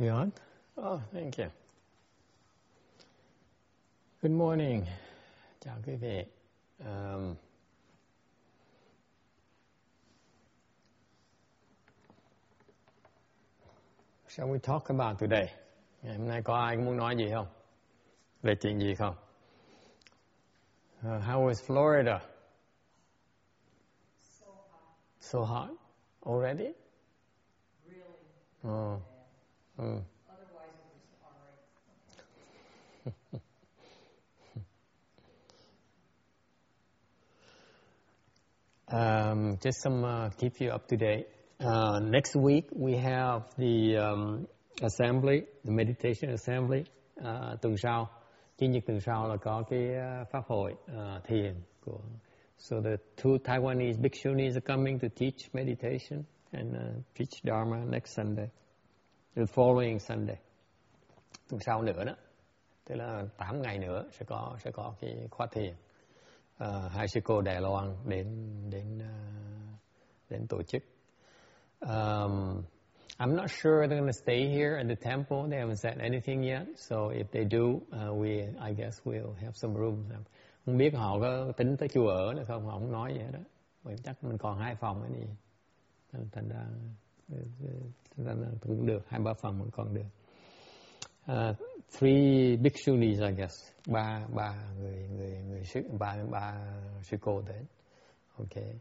You on? Oh, thank you. Good morning. Chào quý vị. Shall we talk about today? Ngày hôm nay có ai muốn nói gì không? Về chuyện gì không? How is Florida? So hot. So hot? Already? Really? Oh. Otherwise it was all right. Just some keep you up to date. Next week we have the assembly, the meditation assembly. Tuần sau, Chủ nhật tuần sau là có cái pháp hội thiền của. So the two Taiwanese bhikshunis are coming to teach meditation and teach Dharma next Sunday. The following Sunday. Tuần sau nữa đó. Tức là 8 ngày nữa sẽ có cái khóa thiền. Hai sư cô Đài Loan đến tổ chức. I'm not sure they're going to stay here at the temple. They haven't said anything yet. So if they do, I guess we'll have some room. Không biết họ có tính tới chùa ở nữa không? Họ không nói gì hết đó. Bởi chắc mình còn 2 phòng nữa gì. Thành ra cũng được, 2-3 phòng vẫn còn được. 3 bhikshunis, I guess. Ba sư cô đến. Okay.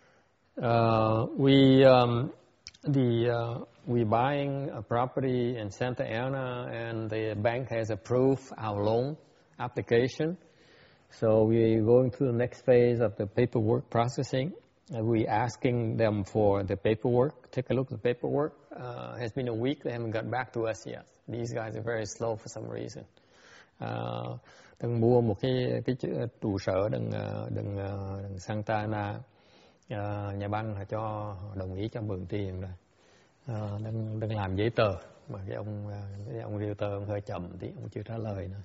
We buying a property in Santa Ana, and the bank has approved our loan application. So we're going to the next phase of the paperwork processing. We're asking them for the paperwork. Take a look at the paperwork. Has been a week. They haven't got back to us yet. These guys are very slow for some reason. Đang mua một cái trụ sở đằng Santa Ana. Nhà băng họ đồng ý cho mượn tiền rồi. Đang làm giấy tờ mà cái ông realtor ông hơi chậm tí, ông chưa trả lời nữa.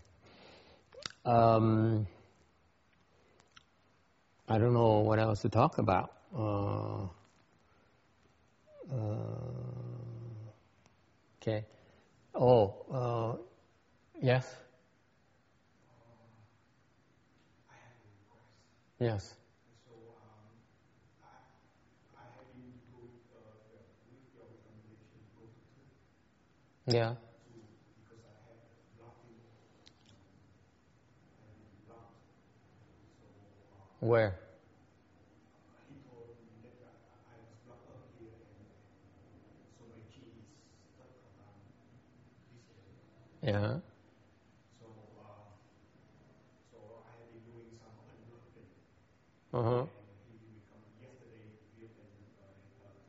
I don't know what else to talk about. Okay. Yes. Yes. So I have been to with your recommendation go to two. Yeah. Because I had blocking. Blocked. So Where? He told me that I was blocked up here, and so my key is stuck around this area. Yeah. So I have been doing some unblocking. Uh-huh. And yesterday he recommended me to ask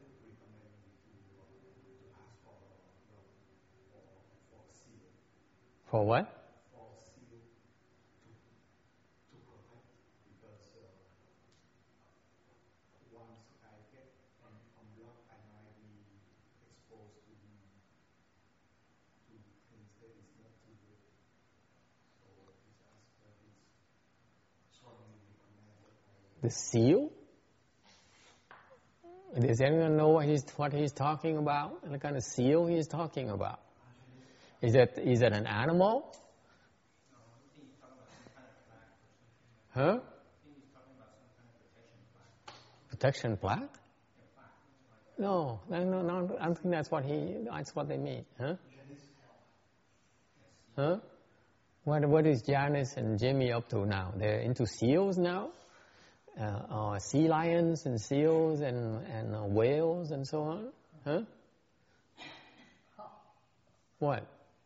for seal. For what? For seal to protect, because once I get unblocked, I might be exposed to things that is not too good. So he's asked for this strongly recommended. The seal? Does anyone know what he's talking about? What kind of seal he's talking about? Is that an animal? Huh? Protection plaque? No, I don't think that's what they mean. Huh? Huh? What is Janice and Jimmy up to now? They're into seals now? Sea lions and seals and whales and so on? Huh? What?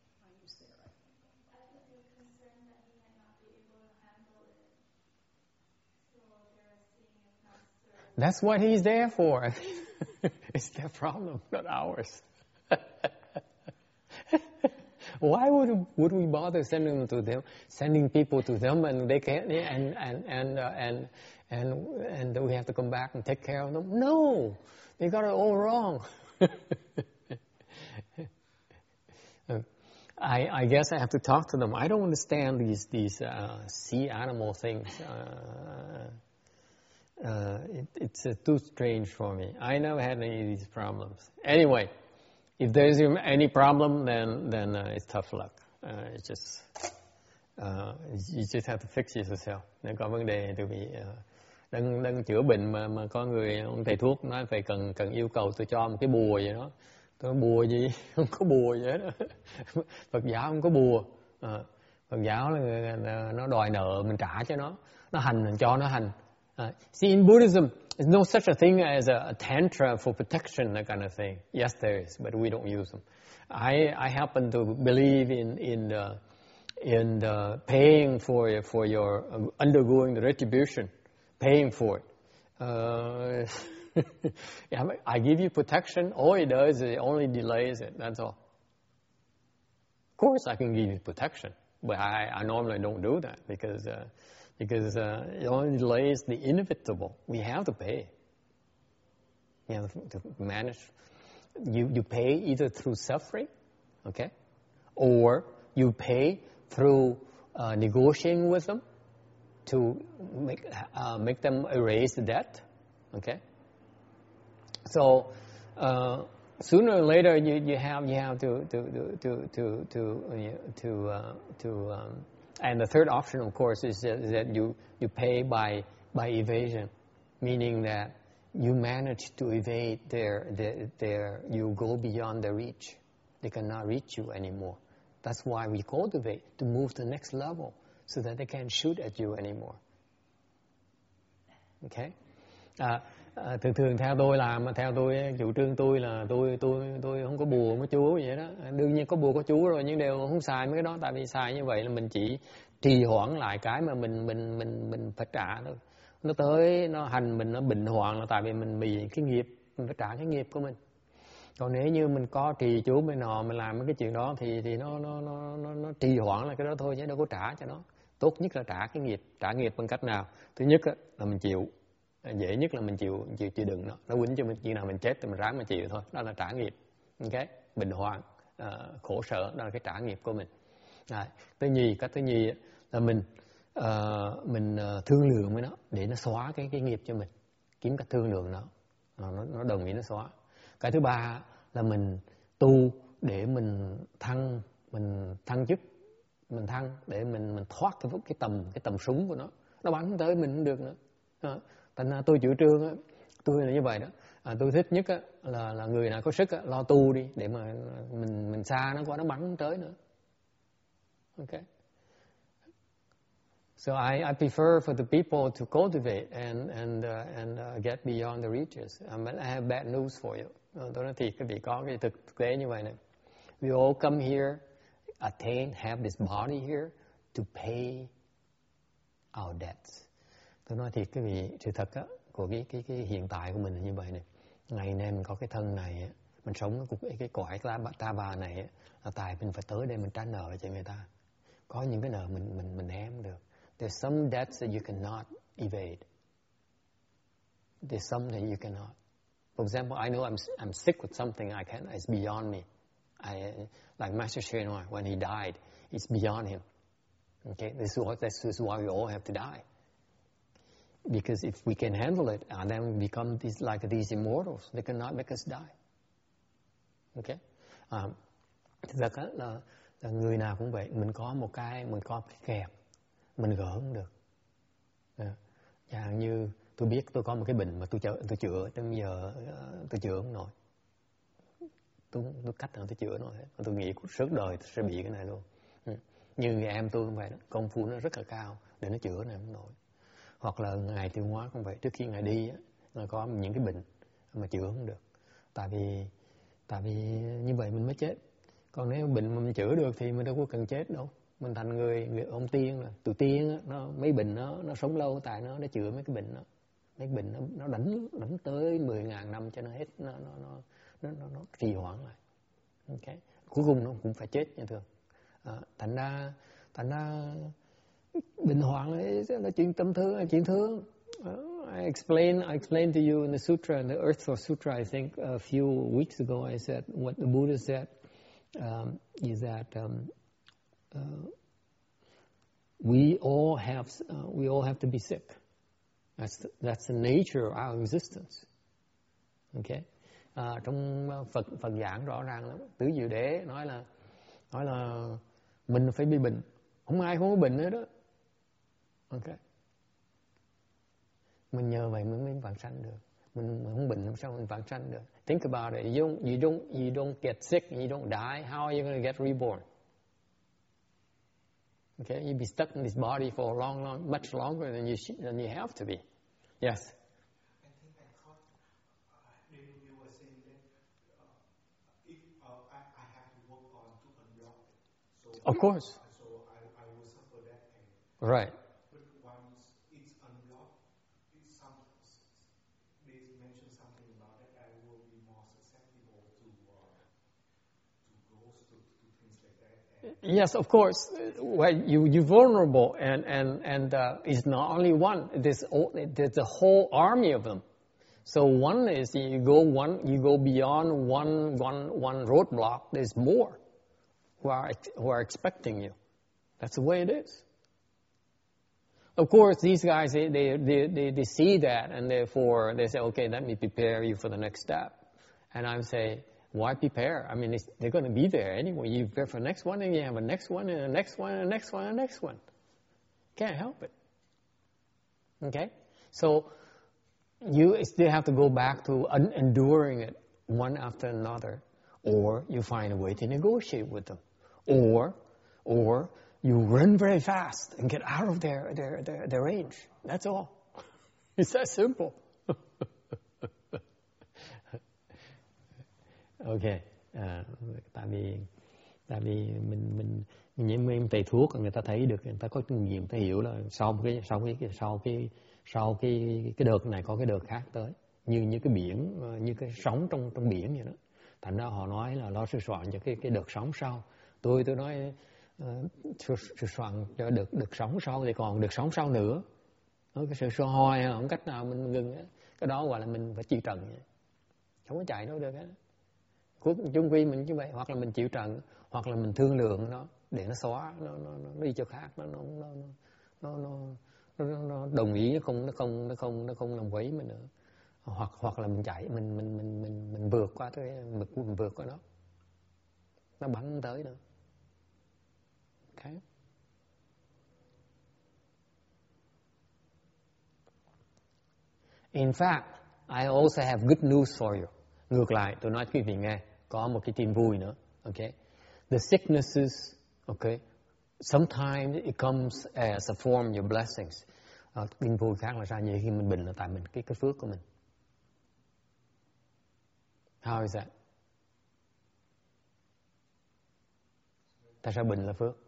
That's what he's there for. It's their problem, not ours. Why would we bother sending people to them, and they can't, and we have to come back and take care of them? No, they got it all wrong. I guess I have to talk to them. I don't understand these sea animal things. It's too strange for me. I never had any of these problems. Anyway, If there's any problem, then it's tough luck. It's just you just have to fix it yourself. Nếu có vấn đề thì bị đang chữa bệnh mà có người ông thầy thuốc nói phải cần yêu cầu tôi cho một cái bùa vậy đó. Tôi nói bùa gì? Không có bùa vậy đó. Phật giáo không có bùa. Phật giáo là nó đòi nợ mình trả cho nó hành mình cho nó hành. See, in Buddhism, there's no such a thing as a tantra for protection, that kind of thing. Yes, there is, but we don't use them. I happen to believe in paying for your undergoing the retribution, paying for it. I give you protection. All it does is it only delays it. That's all. Of course, I can give you protection, but I normally don't do that because it only delays the inevitable. We have to pay. You have to manage. You pay either through suffering, okay, or you pay through negotiating with them to make them erase the debt, okay. So sooner or later you have to and the third option, of course, is that you pay by evasion, meaning that you manage to evade you go beyond their reach. They cannot reach you anymore. That's why we cultivate to move to the next level so that they can't shoot at you anymore. Okay? Thường theo tôi chủ trương tôi là tôi không có bùa không có chú vậy đó. Đương nhiên có bùa có chú rồi nhưng đều không xài mấy cái đó, tại vì xài như vậy là mình chỉ trì hoãn lại cái mà mình phải trả thôi. Nó tới nó hành mình nó bệnh hoạn là tại vì mình bị cái nghiệp, mình phải trả cái nghiệp của mình. Còn nếu như mình có trì chú bên nọ mình làm mấy cái chuyện đó thì nó trì hoãn là cái đó thôi chứ đâu có trả cho nó. Tốt nhất là trả cái nghiệp. Trả nghiệp bằng cách nào? Thứ nhất là mình chịu. Dễ nhất là mình chịu đựng nó quýnh cho mình, chuyện nào mình chết thì mình ráng mà chịu thôi. Đó là trả nghiệp. Okay? Bệnh hoạn, khổ sở, đó là cái trả nghiệp của mình. Cách thứ nhì là mình thương lượng với nó để nó xóa cái nghiệp cho mình, kiếm cách thương lượng nó đồng ý nó xóa. Cái thứ ba là mình tu để mình thăng chức, mình thăng để mình thoát cái tầm súng của nó bắn tới mình không được nữa. Thành ra tôi chủ trương tôi là như vậy đó. Tôi thích nhất là người nào có sức lo tu đi để mà mình xa nó qua nó bắn tới nữa. Okay. So I prefer for the people to cultivate and get beyond the reaches. But I have bad news for you. Tôi nói thiệt, quý vị có cái thực tế như vậy này. We all come here, have this body here to pay our debts. Tôi nói thiệt quý vị, sự thật của cái hiện tại của mình là như vậy này. Ngày nay mình có cái thân này, mình sống cái cõi ta bà này là tại mình phải tới đây mình trả nợ cho người ta. Có những cái nợ mình ném được. There's some debts that you cannot evade. There's some that you cannot. For example, I know I'm sick with something it's beyond me. Like Master Hsuan Hua, when he died, it's beyond him. Okay, this is why we all have to die. Because if we can handle it, then we become these immortals. They cannot make us die. Okay? Thực ra là người nào cũng vậy. Mình có cái kẹp, mình gỡ không được. Chẳng như tôi biết tôi có một cái bệnh mà tôi chữa, đến bây giờ tôi chữa không nổi. Tôi cách nào tôi chữa nổi hết. Tôi nghĩ suốt đời tôi sẽ bị cái này luôn. Như người em tôi cũng vậy đó, công phu nó rất là cao để nó chữa này không nổi. Hoặc là Ngài Tiêu Hóa cũng vậy, trước khi Ngài đi nó có những cái bệnh mà chữa không được. Tại vì như vậy mình mới chết. Còn nếu bệnh mà mình chữa được thì mình đâu có cần chết đâu. Mình thành người ông tiên là tụi tiên mấy bệnh nó sống lâu tại nó chữa mấy cái bệnh đó. Mấy cái bệnh nó đánh tới 10.000 năm cho nó hết, nó trì hoãn lại. Okay. Cuối cùng nó cũng phải chết như thường. Thành ra bệnh hoạn là chuyện tâm thương, là chuyện thương. I explained to you in the sutra, in the Earth Source Sutra, I think a few weeks ago, I said what the Buddha said is that we all have to be sick. That's the nature of our existence. Okay, trong Phật giảng rõ ràng lắm. Tứ Diệu Đế nói là mình phải bị bệnh, không ai không có bệnh nữa đó. Ok, mình nhờ vậy mới vãng sanh được. Mình không bệnh làm sao mình vãng sanh được? Think about it. You don't get sick, you don't die. How are you going to get reborn? Okay, you'll be stuck in this body for much longer than you have to be. Yes. I think I thought you were saying that if I have to work on to unblock it. So Of course. So I will suffer that pain. Right. But once it's unblocked, they mention something about that I will be more susceptible to ghosts, to things like that. Yes, of course. Well, you're vulnerable, and it's not only one. There's a whole army of them. So one is you go beyond one roadblock. There's more who are expecting you. That's the way it is. Of course, these guys they see that, and therefore they say, okay, let me prepare you for the next step. And I say, why prepare? I mean, they're going to be there anyway. You prepare for the next one, and you have a next one, and a next one, and a next one, and a next one. Can't help it. Okay? So you still have to go back to enduring it one after another, or you find a way to negotiate with them, or you run very fast and get out of their range. That's all. It's that simple. Okay. Tại vì mình những thầy thuốc người ta thấy được, người ta có kinh nghiệm, người ta hiểu là sau cái đợt này có cái đợt khác tới, như cái biển, như cái sóng trong biển vậy đó. Thành ra họ nói là lo sửa soạn cho cái đợt sóng sau. Tôi nói sửa soạn cho đợt sóng sau thì còn đợt sóng sau nữa. Cái sự so hoi không cách nào mình ngừng. Cái đó gọi là mình phải chịu trận vậy. Không có chạy đâu được á. Chung quy mình như vậy, hoặc là mình chịu trận, hoặc là mình thương lượng nó để nó xóa, nó đi chỗ khác, nó đồng ý, nó không làm quấy mình nữa, hoặc là mình chạy, mình vượt qua mình vượt qua nó bắn tới nữa. Okay. In fact, I also have good news for you. Ngược lại, tôi nói quý vị nghe, có một cái tin vui nữa. Okay, the sicknesses, okay, sometimes it comes as a form of your blessings. Tin vui khác là sao? Vậy khi mình bệnh là tại mình cái phước của mình. How is that? Tại sao bệnh là phước?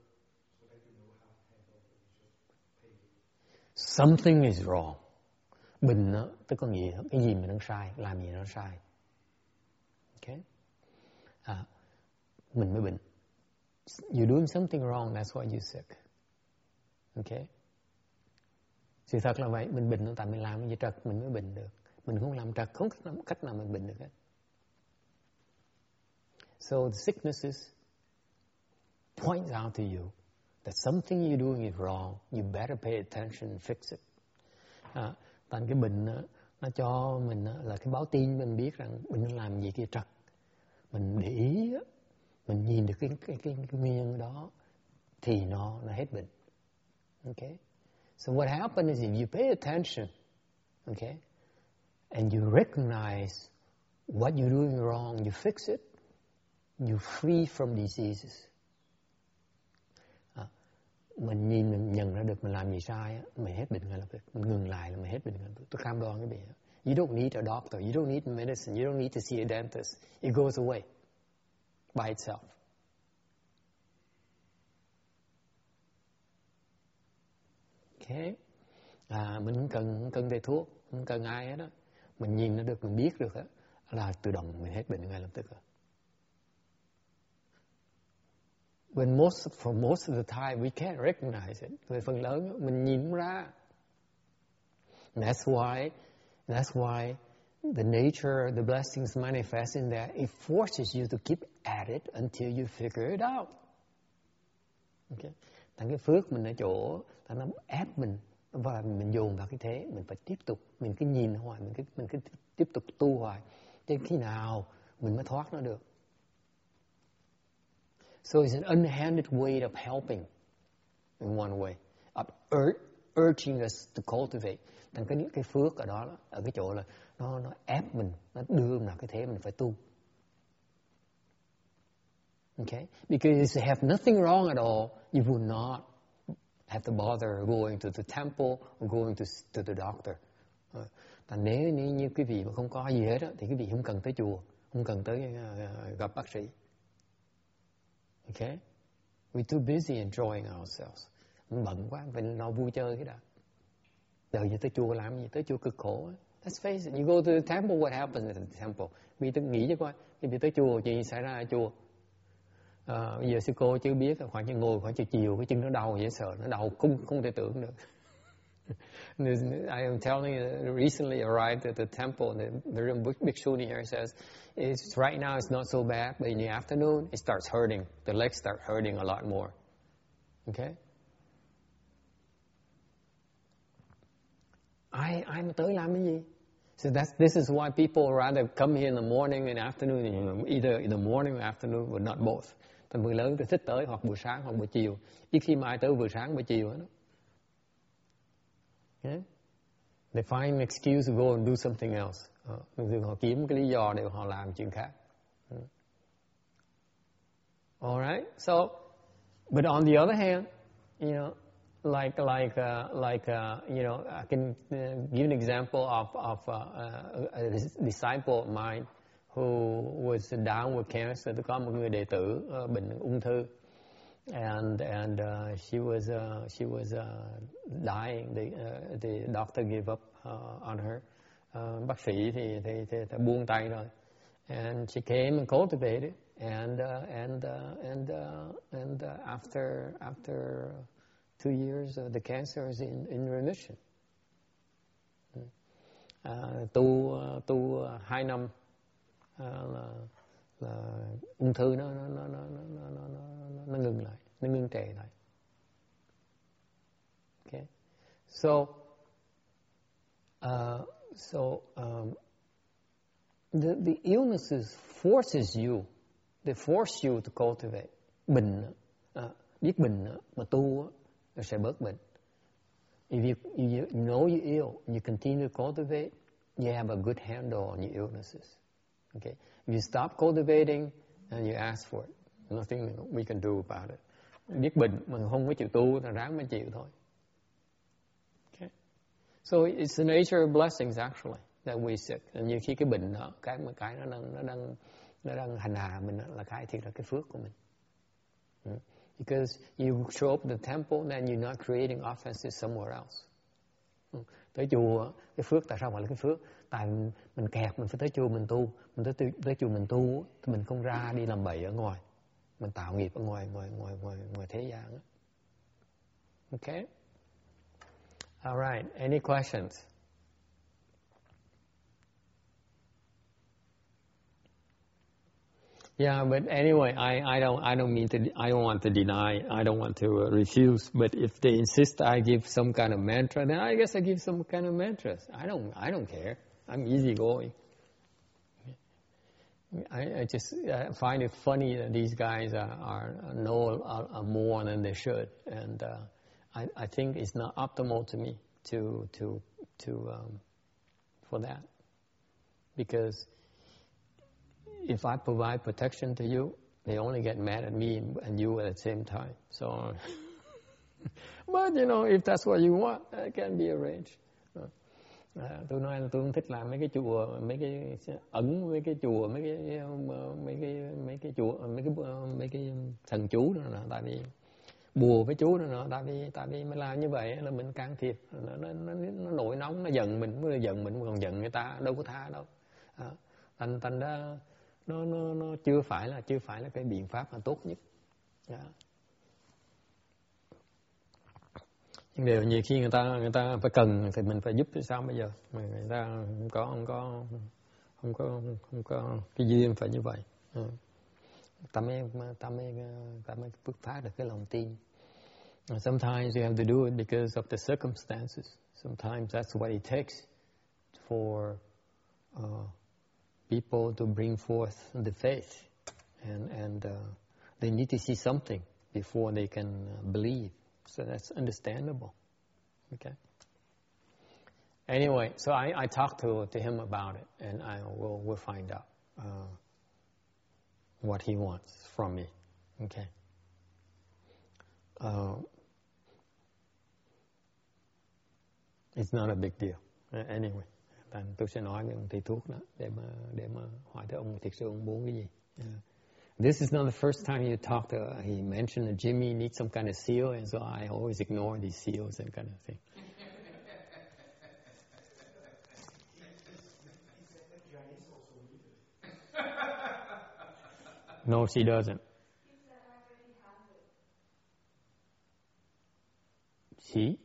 Something is wrong. Bệnh đó, tức có nghĩa cái gì mình đang sai, làm gì nó sai. Okay? Mình mới bệnh. You're doing something wrong, that's why you're sick. Okay? Sự thật là vậy, mình bệnh tại mình làm cái gì trật mình mới bệnh được. Mình không làm trật, không cách nào mình bệnh được hết. So the sicknesses point out to you that something you're doing is wrong. You better pay attention and fix it. Thành cái bệnh nó cho mình là cái báo tin mình biết rằng mình đang làm gì kia trật. Mình để ý, mình nhìn được cái nguyên nhân đó thì nó hết bệnh. Okay? So what happens is if you pay attention, okay, and you recognize what you're doing wrong, you fix it, you're free from diseases. Mình nhìn, mình nhận ra được mình làm gì sai, mình hết bệnh ngay lập tức. Mình ngừng lại là mình hết bệnh ngay lập tức. Tôi cam đoan cái gì. You don't need a doctor, you don't need medicine, you don't need to see a dentist. It goes away by itself. Okay. Mình không cần thầy thuốc, không cần ai hết đó. Mình nhìn nó được, mình biết được đó, là tự động mình hết bệnh ngay lập tức rồi. For most of the time we can't recognize it. Về phần lớn mình nhìn không ra. And that's why the nature, the blessings manifest in that. It forces you to keep at it until you figure it out. Okay. Thành cái phước mình ở chỗ, nó ép mình và mình dồn vào cái thế, mình phải tiếp tục, mình cứ nhìn hoài, mình cứ tiếp tục tu hoài, Đến khi nào mình mới thoát nó được. So it's an unhanded way of helping in one way, of urging us to cultivate. Thành cái phước ở đó, ở cái chỗ là nó ép mình, nó đưa mình vào cái thế mình phải tu. Okay? Because if you have nothing wrong at all, you would not have to bother going to the temple or going to the doctor. Nếu như quý vị mà không có gì hết thì quý vị không cần tới chùa, không cần tới gặp bác sĩ. Okay? We're too busy enjoying ourselves. Mình bận quá, mình lo vui chơi cái đã. Giờ tới chùa làm gì? Tới chùa cực khổ. Let's face it, you go to the temple, what happens at the temple? Vì tôi nghĩ cho coi, vì tới chùa, chuyện gì xảy ra ở chùa? Bây giờ sư cô chưa biết, khoảng chừng ngồi khoảng chừng chiều, cái chân nó đau dễ sợ, nó đau không thể tưởng được. I am telling you, recently arrived at the temple, and the Bhikshuni here says, it's right now it's not so bad, but in the afternoon it starts hurting. The legs start hurting a lot more. Okay? Ai mà tới làm cái gì? So this is why people rather come here in the morning and afternoon, either in the morning or afternoon, but not both. Thành người lớn tôi thích tới hoặc buổi sáng hoặc buổi chiều. Ít khi mà ai tới buổi sáng buổi chiều hết. Okay? They find an excuse to go and do something else. Thường họ kiếm cái lý do để họ làm chuyện khác. All right. So, but on the other hand, you know, like you know, I can give an example of a disciple of mine who was down with cancer. Tôi có một người đệ tử bệnh ung thư, and she was dying. The doctor gave up on her. Bác sĩ thì buông tay rồi, and she came and cultivated, and after 2 years, the cancer is in remission. Tu 2 năm là ung thư nó ngừng lại, nó ngưng trệ lại. Okay, so the illnesses forces you, they force you to cultivate. Bệnh, biết bệnh mà tu nó sẽ bớt bệnh. If you know you're ill, you continue to cultivate, you have a good handle on your illnesses. Okay, if you stop cultivating and you ask for it, nothing we can do about it. Biết bệnh mà không có chịu tu, là ráng mới chịu thôi. Okay, so it's the nature of blessings actually that we seek. Nhiều khi cái bệnh đó, cái nó đang hành hạ mình là cái thiệt là cái phước của mình. Because you show up at the temple, then you're not creating offenses somewhere else. Tới chùa, cái phước tại sao gọi là cái phước? Tại mình kẹt, mình phải tới chùa mình tu. Mình tới chùa mình tu, thì mình không ra đi làm bậy ở ngoài. Mình tạo nghiệp ở ngoài thế gian. Okay? All right. Any questions? Yeah, but anyway, I don't want to deny, I don't want to refuse, but if they insist I give some kind of mantra, then I guess I give some kind of mantras. I don't care. I'm easygoing. I just find it funny that these guys know more than they should, and I think it's not optimal to me to for that, because if I provide protection to you, they only get mad at me and you at the same time. So, but you know, if that's what you want, it can be arranged. Tôi nói là tôi không thích làm mấy cái chùa, mấy cái ẩn, mấy cái chùa, mấy cái thần chú đó nè, tại vì bùa với chú đó nè, tại vì mình làm như vậy là mình can thiệp, nó nổi nóng, nó giận mình, mới giận mình còn giận người ta, đâu có tha đâu. Thành ra nó chưa phải là cái biện pháp mà tốt nhất. Nhưng điều nhiều khi người ta phải cần thì mình phải giúp thì sao bây giờ, mà người ta không có cái duyên phải như vậy. Ta mới bứt phá được cái lòng tin. Sometimes you have to do it because of the circumstances. Sometimes that's what it takes for people to bring forth the faith, and they need to see something before they can believe. So that's understandable. Okay. Anyway, so I talked to him about it, and we'll find out what he wants from me. Okay. It's not a big deal. Anyway, tôi sẽ nói với ông thầy thuốc đó để mà hỏi tới ông thực sự ông muốn cái gì. This is not the first time you talked to. He mentioned that Jimmy needs some kind of seal, and so I always ignore these seals and kind of thing. No, she doesn't. She?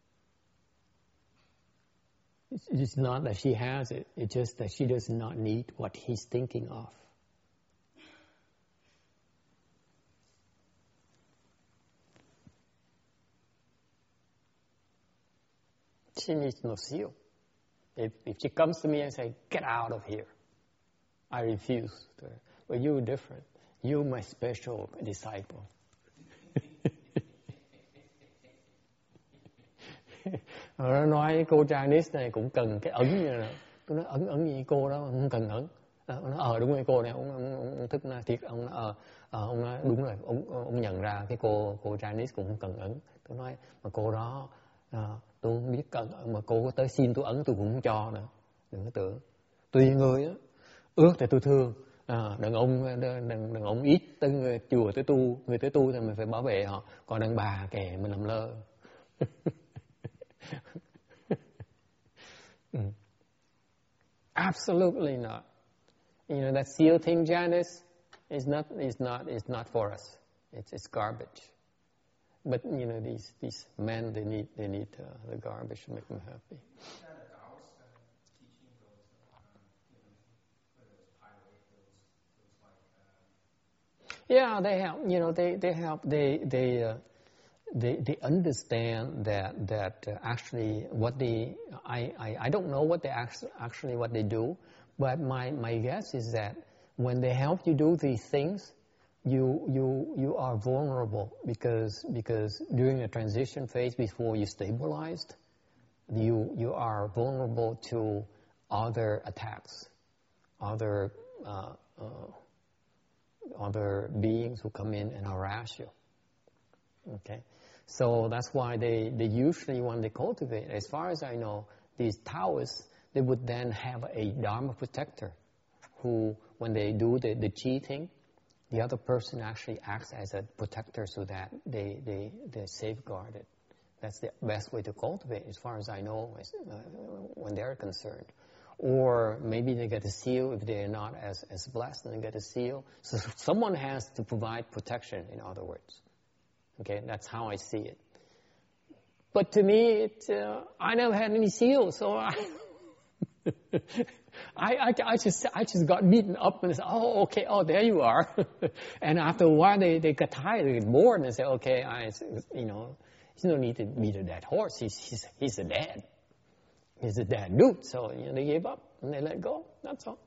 It's not that she has it. It's just that she does not need what he's thinking of. She needs no seal. If she comes to me and says, "Get out of here," I refuse. But you're different. You're my special disciple. Nó nói cô Chinese này cũng cần cái ẩn như là tôi nói ẩn gì cô đó không cần ẩn. Nó đúng rồi cô này ông thức nói thiệt ông ông nói đúng rồi ông nhận ra cái cô Chinese cũng không cần ẩn. Tôi nói mà cô đó tôi không biết cần mà cô có tới xin tôi ẩn tôi cũng không cho nữa. Đừng có tưởng. Tùy người á. Ước thì tôi thương. Đàn ông ít tới chùa tới tu, người tới tu thì mình phải bảo vệ họ. Còn đàn bà kẻ mình làm lơ. Absolutely not. You know that seal thing, Janice, is not for us. It's garbage. But you know these men they need the garbage to make them happy. Yeah, they help. You know they help. They understand that actually what I don't know what they actually what they do, but my guess is that when they help you do these things, you are vulnerable because during the transition phase before you stabilized, you are vulnerable to other attacks, other beings who come in and harass you. Okay. So that's why they usually, when they cultivate, as far as I know, these Taoists, they would then have a Dharma protector who, when they do the chi thing, the other person actually acts as a protector so that they're safeguarded. That's the best way to cultivate, as far as I know, when they're concerned. Or maybe they get a seal if they're not as blessed, and they get a seal. So someone has to provide protection, in other words. Okay, that's how I see it. But to me, I never had any seals, so I just got beaten up and said, "Oh, okay, oh, there you are." And after a while, they got tired, they get bored, and they say, "Okay, there's no need to beat a dead horse. He's a dad. He's a dad dude." So they gave up and they let go. That's all.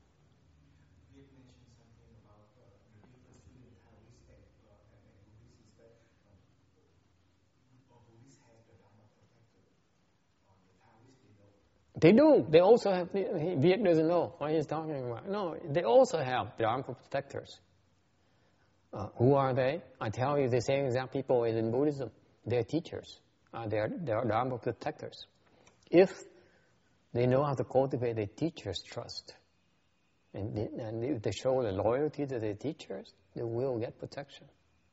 They do. They also have, Viet doesn't know what he's talking about. No, they also have Dharma protectors. Who are they? I tell you, the same exact people as in Buddhism. They're teachers. They're Dharma protectors. If they know how to cultivate their teachers' trust, and if they show the loyalty to their teachers, they will get protection.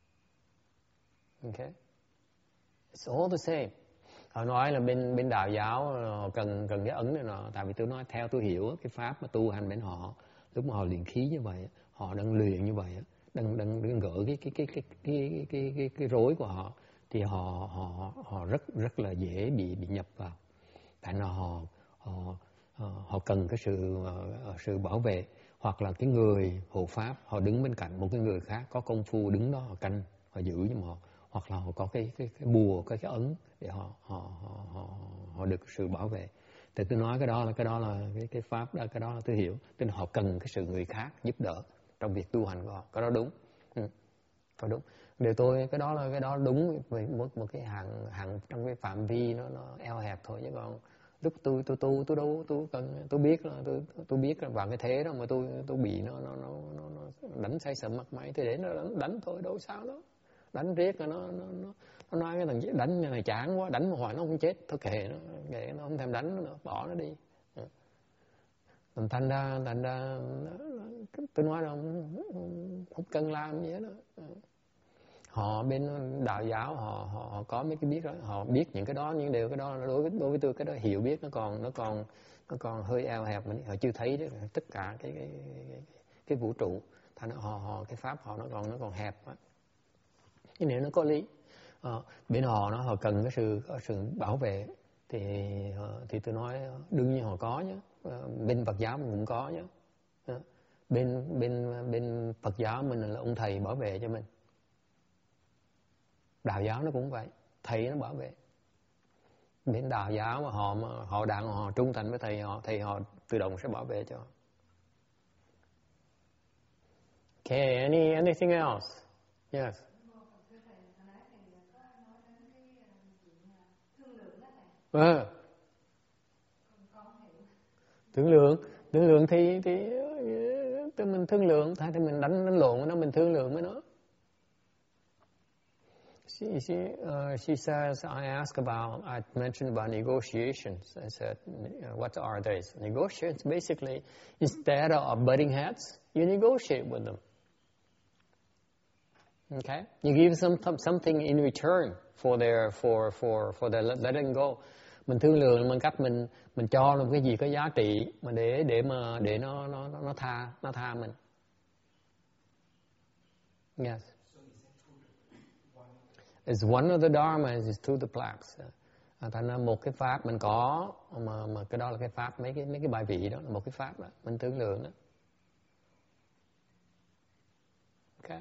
Okay? It's all the same. Họ nói là bên đạo giáo cần cái ấn này nọ, tại vì tôi nói theo tôi hiểu cái pháp mà tu hành bên họ, lúc mà họ luyện khí như vậy, họ đang luyện như vậy, đang gỡ cái rối của họ, thì họ rất là dễ bị nhập vào. Tại nó họ cần cái sự bảo vệ, hoặc là cái người hộ pháp họ đứng bên cạnh một cái người khác có công phu đứng đó họ canh, họ giữ giùm họ, hoặc là họ có cái bùa, cái ấn để họ được sự bảo vệ. Thì tôi nói cái đó là cái pháp đó, cái đó là tôi hiểu. Tức là họ cần cái sự người khác giúp đỡ trong việc tu hành của họ. Cái đó đúng. Có đúng. Điều tôi cái đó đúng về một cái hàng trong cái phạm vi nó eo hẹp thôi, chứ còn lúc tôi đâu tôi biết là tôi biết là vào cái thế đó mà tôi bị nó đánh say sầm mặt mày thì để nó đánh thôi, đâu sao đó. Đánh riết là nó nói cái thằng đánh này chán quá, đánh một hồi nó không chết, thôi kệ nó không thèm đánh nữa, bỏ nó đi. Thành ra tôi nói là không cần làm gì hết đó. Họ bên đạo giáo họ có mấy cái biết đó, họ biết những cái đó, những điều cái đó đối với tôi cái đó hiểu biết nó còn hơi eo hẹp, họ chưa thấy đấy, tất cả cái vũ trụ, thành họ cái pháp họ nó còn hẹp quá. Nhưng nếu nó có lý, bên họ cần cái sự bảo vệ thì tôi nói đương nhiên họ có nhé. Bên Phật giáo mình cũng có nhé. Bên Phật giáo mình là ông thầy bảo vệ cho mình. Đạo giáo nó cũng vậy, thầy nó bảo vệ. Bên đạo giáo mà họ trung thành với thầy họ tự động sẽ bảo vệ cho. Okay, anything else? Yes. Thương lượng thì mình thương lượng, thay thì mình đánh lộn với nó, mình thương lượng với nó. She says, I mentioned about negotiations. I said, what are these? Negotiations, basically, instead of butting heads, you negotiate with them. Okay? You give something in return for their letting go. Mình thương lượng bằng cách mình cho nó cái gì có giá trị mà để nó tha mình. Yes. It's one of the dharmas is through the plaques. Thành ra một cái pháp mình có mà cái đó là cái pháp mấy cái bài vị đó là một cái pháp đó, mình thương lượng đó. Okay.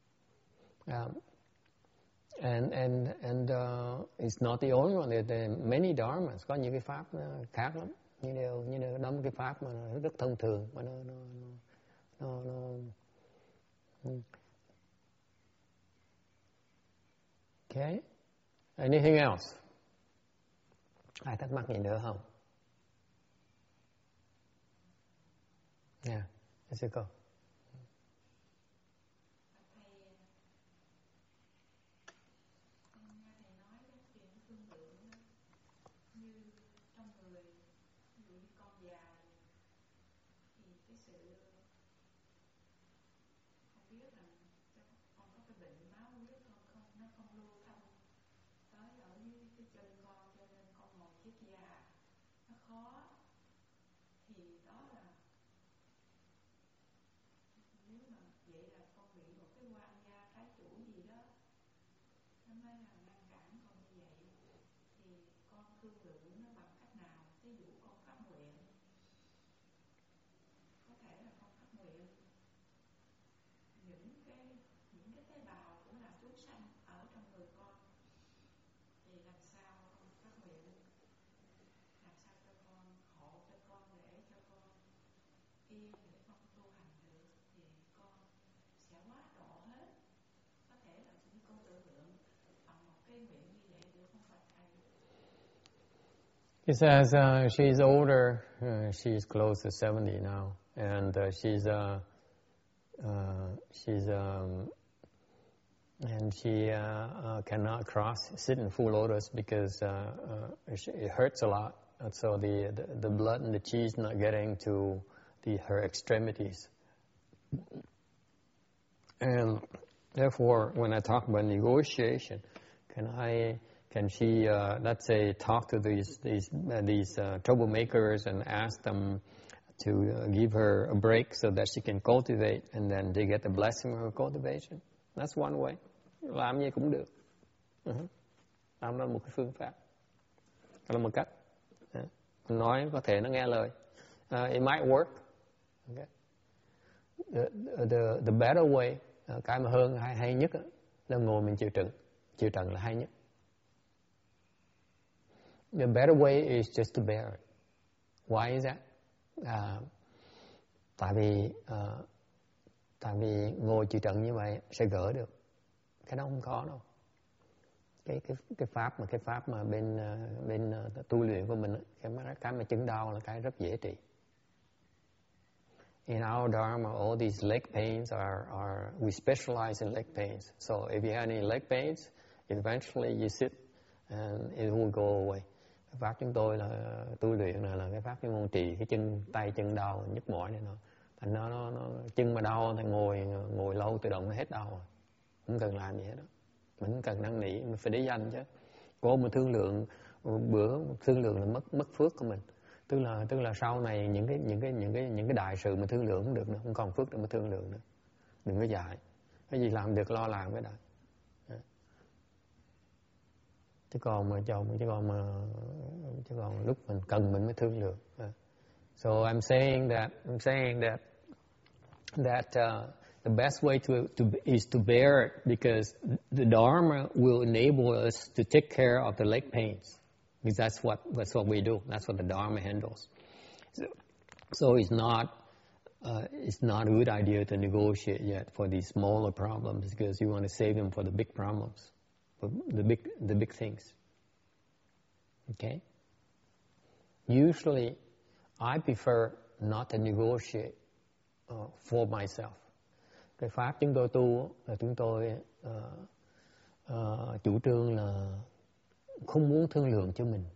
And it's not the only one. There are many dharmas. Có những cái pháp khác lắm. Như điều đó một cái pháp mà nó rất thông thường mà nó Okay. Anything else? Ai thắc mắc gì nữa không? Yeah, let's go. He says she's older, she's close to 70 now, and she cannot sit in full lotus because it hurts a lot, and so the blood and the chi is not getting to her extremities, and therefore when I talk about negotiation, can she, let's say, talk to these troublemakers and ask them to give her a break so that she can cultivate, and then they get the blessing of her cultivation? That's one way. Làm gì cũng được. Làm là một cái phương pháp. Đó là một cách. Nói có thể nó nghe lời. It might work. Okay. The better way, cái mà hơn hay nhất là ngồi mình chịu trận. Chịu trận là hay nhất. The better way is just to bear it. Why is that? Tại vì ngồi chịu trận như vậy sẽ gỡ được. Cái đó không có đâu. Cái pháp mà bên tu luyện của mình, cái mà chứng đau là cái rất dễ trị. In our Dharma, all these leg pains we specialize in leg pains. So if you have any leg pains, eventually you sit and it will go away. Cái pháp chúng tôi là tu luyện là cái pháp chuyên môn trị cái tay chân đau, nhức mỏi này nọ. Thành nó chân mà đau thì ngồi lâu tự động nó hết đau rồi. Không cần làm gì hết đó. Mình không cần năn nỉ, mình phải để danh chứ. Cô mà thương lượng bữa thương lượng là mất phước của mình. Tức là sau này những cái đại sự mà thương lượng không được nữa, không còn phước để mà thương lượng nữa. Đừng có dại. Cái gì làm được lo làm cái đã. Chứ còn lúc mình cần mình mới thương lượng. So I'm saying that the best way is to bear it, because the Dharma will enable us to take care of the leg pains, because that's what we do. That's what the Dharma handles. So it's not a good idea to negotiate yet for these smaller problems, because you want to save them for the big problems, for the big things. Okay? Usually, I prefer not to negotiate for myself. Cái pháp chúng tôi tu là chúng tôi chủ trương là không muốn thương lượng cho mình.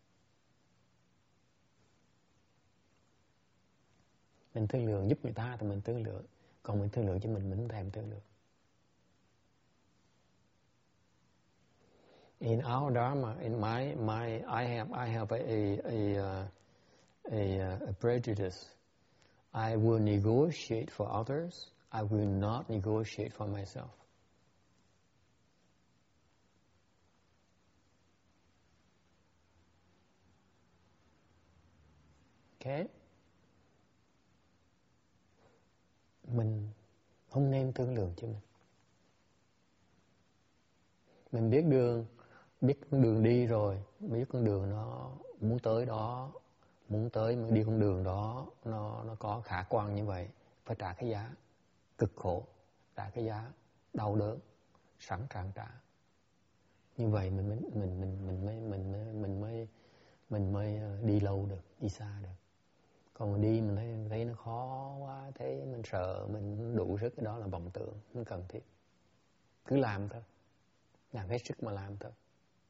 Mình thương lượng giúp người ta thì mình thương lượng, còn mình thương lượng cho mình không thèm thương lượng. In our Dharma, in I have a prejudice. I will negotiate for others. I will not negotiate for myself. Okay? Mình không nên thương lượng cho mình. Mình biết con đường đi rồi, biết con đường nó muốn tới mà đi con đường đó nó có khả quan như vậy, phải trả cái giá cực khổ, trả cái giá đau đớn, sẵn sàng trả. Như vậy mình mới đi lâu được, đi xa được. Còn đi mình thấy nó khó quá, thấy mình sợ, mình đủ sức, cái đó là vọng tưởng, không cần thiết. Cứ làm thôi, làm hết sức mà làm thôi.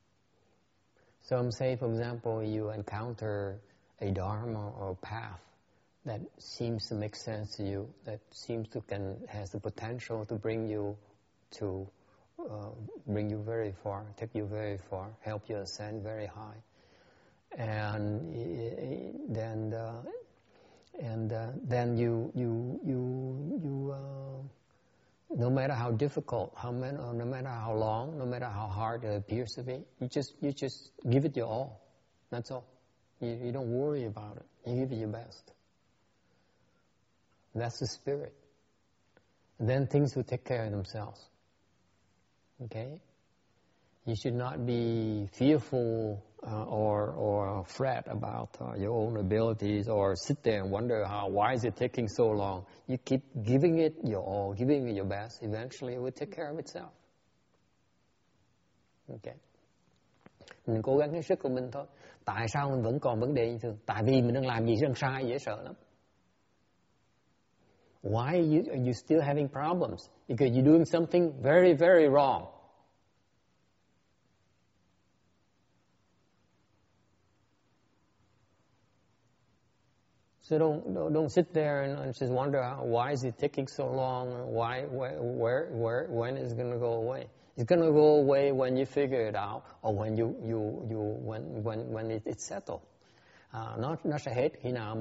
So say for example you encounter a dharma or a path that seems to make sense to you, that seems to has the potential to bring you very far, take you very far, help you ascend very high, and then you no matter how difficult, no matter how long, no matter how hard it appears to be, you just give it your all. That's all. You don't worry about it. You give it your best. That's the spirit. And then things will take care of themselves. Okay? You should not be fearful or fret about your own abilities, or sit there and wonder why is it taking so long. You keep giving it your all, giving it your best. Eventually it will take care of itself. Okay. Mình cố gắng hết sức của mình thôi. Tại sao mình vẫn còn vấn đề như thường? Tại vì mình đang làm gì đang sai, dễ sợ lắm. Why are you still having problems? Because you're doing something very, very wrong. So don't sit there and just wonder why is it taking so long? When is it going to go away? It's going to go away when you figure it out, or when it's settled. Nó sẽ hết khi nào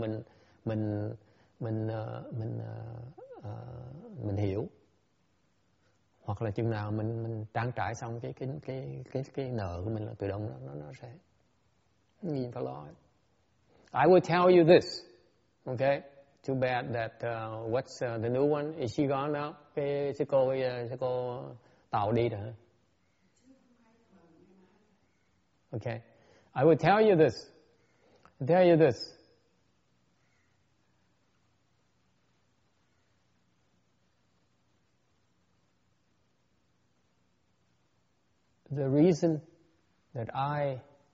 mình hiểu, hoặc là chừng nào mình trang trải xong cái nợ của mình là tự động nó sẽ nhìn phải lo. I will tell you this. Okay, too bad that what's the new one? Is she gone now? Cái cô Tàu đi rồi. Okay, I will tell you this. reason that I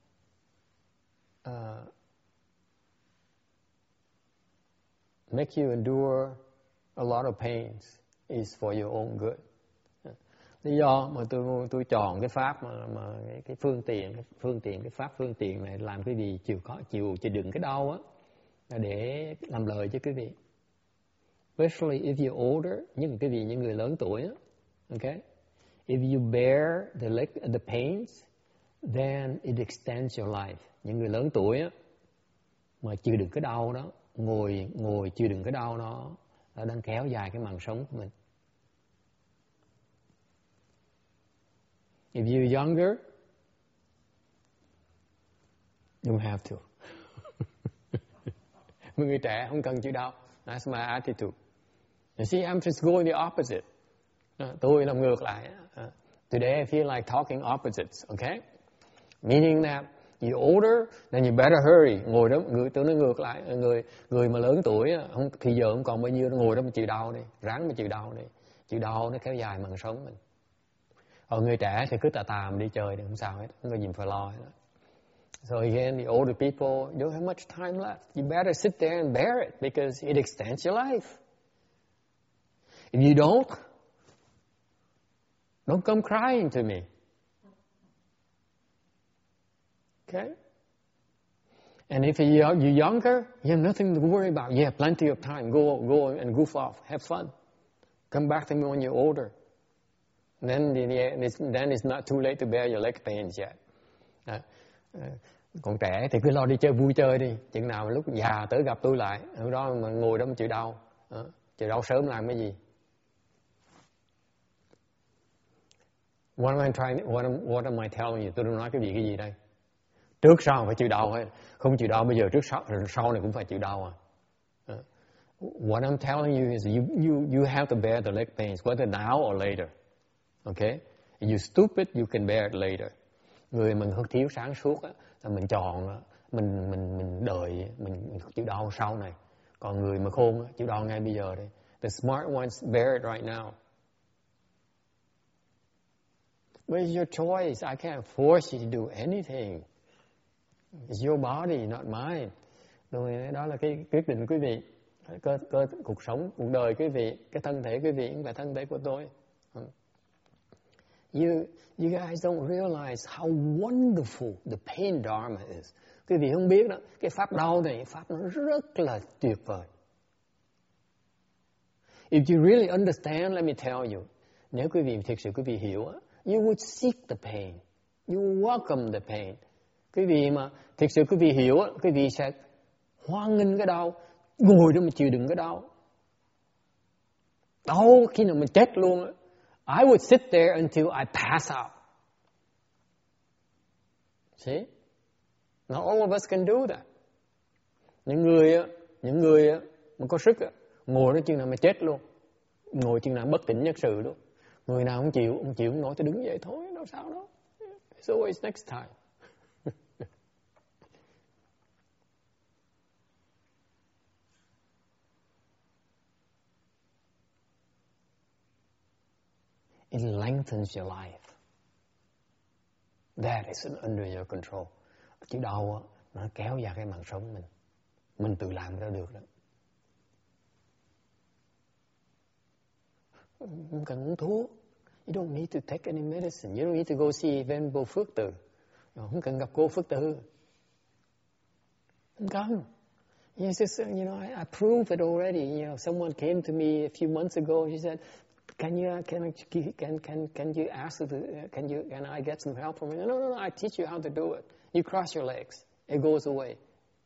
make you endure a lot of pains is for your own good. Lý do mà tôi chọn cái pháp mà cái phương tiện này làm quý vị chịu đựng cái đau á, là để làm lợi cho quý vị. Especially if you're older, những người lớn tuổi á, okay? If you bear the pains, then it extends your life. Những người lớn tuổi á, mà chịu đựng cái đau đó, ngồi chịu đựng cái đau đó, nó đang kéo dài cái mạng sống của mình. If you're younger, you have to. Người trẻ không cần chịu đau. That's my attitude. You see, I'm just going the opposite. Tôi làm ngược lại. Today I feel like talking opposites, okay? Meaning that you're older, then you better hurry. Ngồi đó, tôi nói ngược lại. Người mà lớn tuổi, thì giờ không còn bao nhiêu, ngồi đó mà chịu đau đi. Ráng mà chịu đau đi. Chịu đau nó kéo dài mạng sống mình. Còn người trẻ thì cứ tà đi chơi, không sao hết, không có gì phải lo hết. So again, the older people don't have much time left. You better sit there and bear it because it extends your life. If you don't come crying to me. Okay? And if you're younger, you have nothing to worry about. You have plenty of time. Go and goof off. Have fun. Come back to me when you're older. Then it's not too late to bear your leg pains yet. Còn trẻ thì cứ lo đi chơi vui chơi đi. Chừng nào lúc già tới gặp tôi lại, lúc đó mà ngồi đó mà chịu đau. Chịu đau sớm làm cái gì? What am I telling you? Tôi đang nói cái gì đây? Trước sau phải chịu đau hết. Không chịu đau bây giờ, trước sau này cũng phải chịu đau à. What I'm telling you is you have to bear the leg pains, whether now or later. Okay? If you're stupid, you can bear it later. Người mình không thiếu sáng suốt á, là mình chọn, mình đợi, mình chịu đau sau này. Còn người mà khôn á, chịu đau ngay bây giờ đây. The smart ones bear it right now. But it's your choice. I can't force you to do anything. It's your body, not mine. Rồi đó là cái quyết định quý vị. Cuộc sống, cuộc đời quý vị, cái thân thể quý vị không phải thân thể của tôi. You guys don't realize how wonderful the pain dharma is. Quý vị không biết đó, cái pháp đau này, pháp nó rất là tuyệt vời. If you really understand, let me tell you, nếu quý vị thực sự quý vị hiểu, you would seek the pain, you welcome the pain. Quý vị mà thực sự quý vị hiểu, quý vị sẽ hoan nghênh cái đau, ngồi đó mà chịu đựng cái đau. Đau khi nào mình chết luôn. I would sit there until I pass out. See? Not all of us can do that. Những người mà có sức ngồi đó chừng nào mà chết luôn. Ngồi chừng nào bất tỉnh nhân sự luôn. Người nào không chịu không nổi thì đứng dậy thôi, đâu sao đâu. It's always next time. It lengthens your life. That is under your control. Chữ đau nó kéo dài cái mạng sống mình. Mình tự làm ra được đó. Không cần uống thuốc. You don't need to take any medicine. You don't need to go see Venerable Phước Từ. Không cần gặp cô Phước Từ. Không cần. It's just, I proved it already. Someone came to me a few months ago. She said, Can you ask can I get some help from you? No, I teach you how to do it. You cross your legs. It goes away.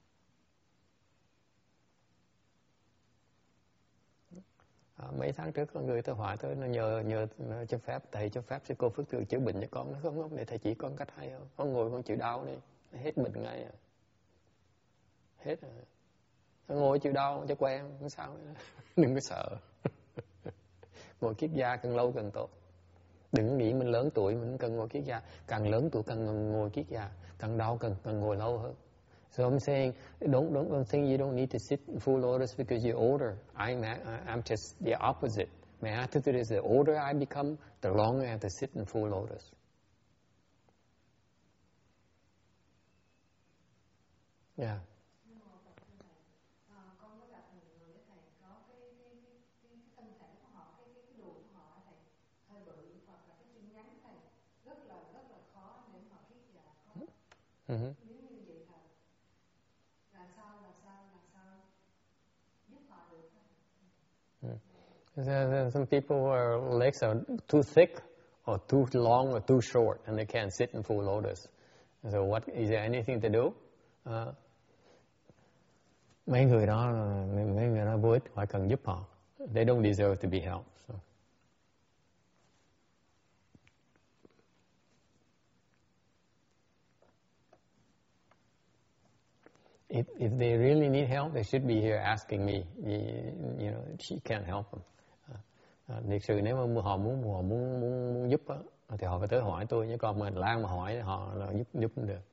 Mấy tháng trước có người tôi hỏi tôi, nó nhờ cho phép, thầy cho phép cho cô Phước Từ chữa bệnh cho con. Nó không, để thầy chỉ con cách hay không? Con ngồi con chịu đau đi, hết bệnh ngay à. Hết à. Ngồi chịu đau cho quen, không sao. Đừng có sợ. Ngồi kiết gia càng lâu càng tốt. Đừng nghĩ mình lớn tuổi mình cần ngồi kiết gia. Càng lớn tuổi càng ngồi kiết gia. Càng đau càng ngồi lâu hơn. So I'm saying, don't think you don't need to sit in full lotus because you're older. I'm just the opposite. My attitude is the older I become, the longer I have to sit in full lotus. Yeah. Nhưng mà thật như này, con có gặp nhiều người với thầy có cái thân thể của họ, cái đùi của họ thầy hơi bự hoặc là cái chân ngắn thầy rất là khó để mà kiết già có. Nếu như vậy thầy làm sao giúp họ được thầy? Some people whose legs are too thick or too long or too short and they can't sit in full lotus. So what is there anything to do? Mấy người đó vô ích, phải cần giúp họ. They don't deserve to be helped. So. If they really need help, they should be here asking me. You know, she can't help them. Thực sự nếu mà họ muốn giúp đó, thì họ phải tới hỏi tôi, chứ còn mình Lan mà hỏi họ là giúp không được.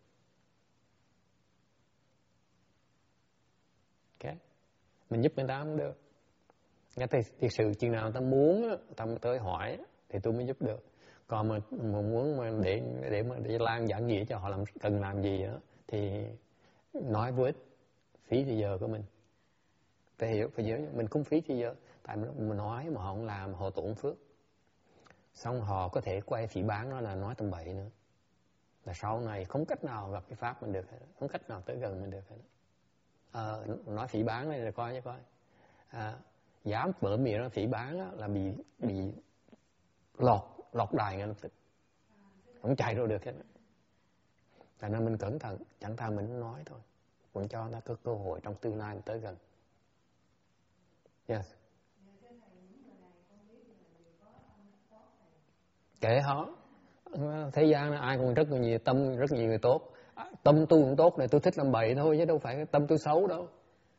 Okay. Mình giúp người ta không được. Thực sự chừng nào ta muốn, ta tới hỏi thì tôi mới giúp được. Còn mà muốn mà để Lan giảng nghĩa cho họ cần làm gì đó thì nói vô ích, phí thời giờ của mình. Phải hiểu mình cũng phí thời giờ. Tại mình nói mà họ không làm, họ tổn phước. Xong họ có thể quay phỉ báng nó là nói tầm bậy nữa. Là sau này không cách nào gặp cái pháp mình được hết, không cách nào tới gần mình được hết. Nói phỉ báng này là coi. Dám mở miệng nó phỉ báng là bị lọt đài ngay lập tức. Không chạy đâu được hết. Tại nên mình cẩn thận, chẳng thà mình nói thôi. Cũng cho ta có cơ hội trong tương lai mình tới gần. Yes. Kệ họ. Thế gian này ai cũng rất là nhiều tâm, rất nhiều người tốt. Tâm tôi cũng tốt này, tôi thích làm bậy thôi chứ đâu phải tâm tôi xấu đâu.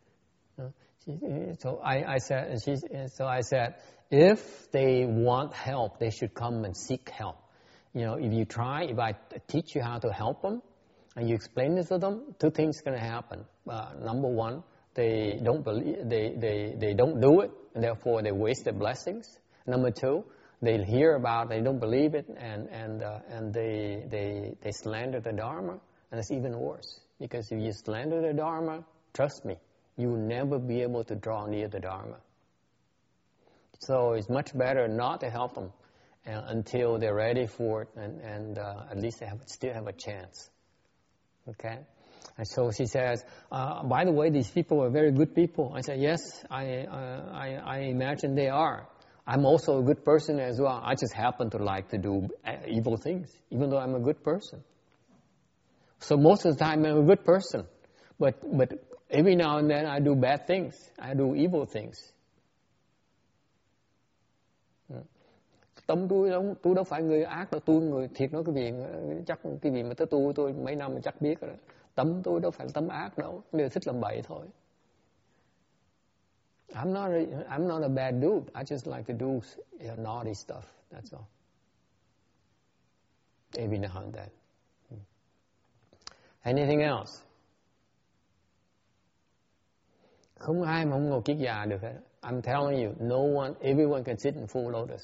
So I said, if they want help, they should come and seek help. You know, if you try, if I teach you how to help them, and you explain this to them, two things are going to happen. Number one, they don't believe, they don't do it, and therefore they waste their blessings. Number two, they hear about, they don't believe it, and they slander the Dharma, and it's even worse. Because if you slander the Dharma, trust me, you will never be able to draw near the Dharma. So it's much better not to help them until they're ready for it, and at least they still have a chance. Okay? And so she says, by the way, these people are very good people. I said, yes, I imagine they are. I'm also a good person as well. I just happen to like to do evil things, even though I'm a good person. So most of the time I'm a good person. But every now and then I do bad things. I do evil things. Tâm tôi đâu phải người ác đâu, tôi người thiệt nói cái gì mà tới tôi mấy năm mà chắc biết rồi. Tâm tôi đâu phải tâm ác đâu, đều thích làm bậy thôi. I'm not a bad dude. I just like to do naughty stuff. That's all. Every now and then. Anything else? Không ai mà không ngồi kiết già được hết. I'm telling you, everyone can sit in full lotus.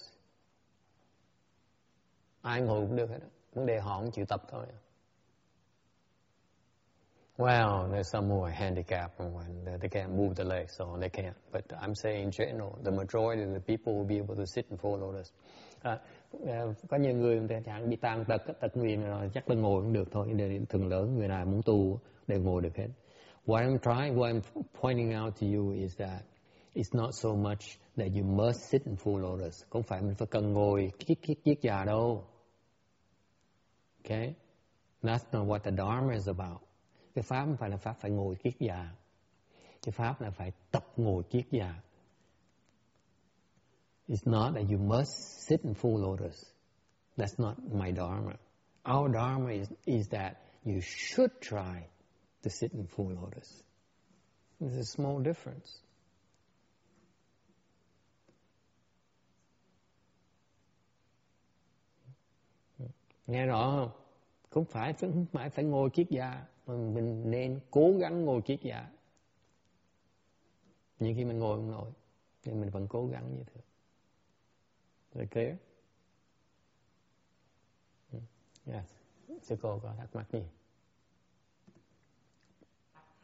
Ai ngồi cũng được hết. Vấn đề họ không chịu tập thôi. Well, there's some who are handicapped and they can't move the legs, so they can't. But I'm saying in general, the majority of the people will be able to sit in full lotus. Có nhiều người chẳng bị tàn tật nguyền rồi, chắc là ngồi cũng được thôi. Thường lớn người nào muốn tu đều ngồi được hết. What I'm pointing out to you is that it's not so much that you must sit in full lotus. Không phải mình phải cần ngồi kiết già đâu. Okay? That's not what the Dharma is about. Cái pháp không phải là pháp phải ngồi kiết già. Cái pháp là phải tập ngồi kiết già. It's not that you must sit in full lotus. That's not my Dharma. Our Dharma is that you should try to sit in full lotus. There's a small difference. Nghe rõ không? Không phải ngồi kiết già, mà mình nên cố gắng ngồi kiết già. Nhưng khi mình ngồi không nổi, thì mình vẫn cố gắng như thế. Is clear? Yes. Sư cô có thắc mắc gì?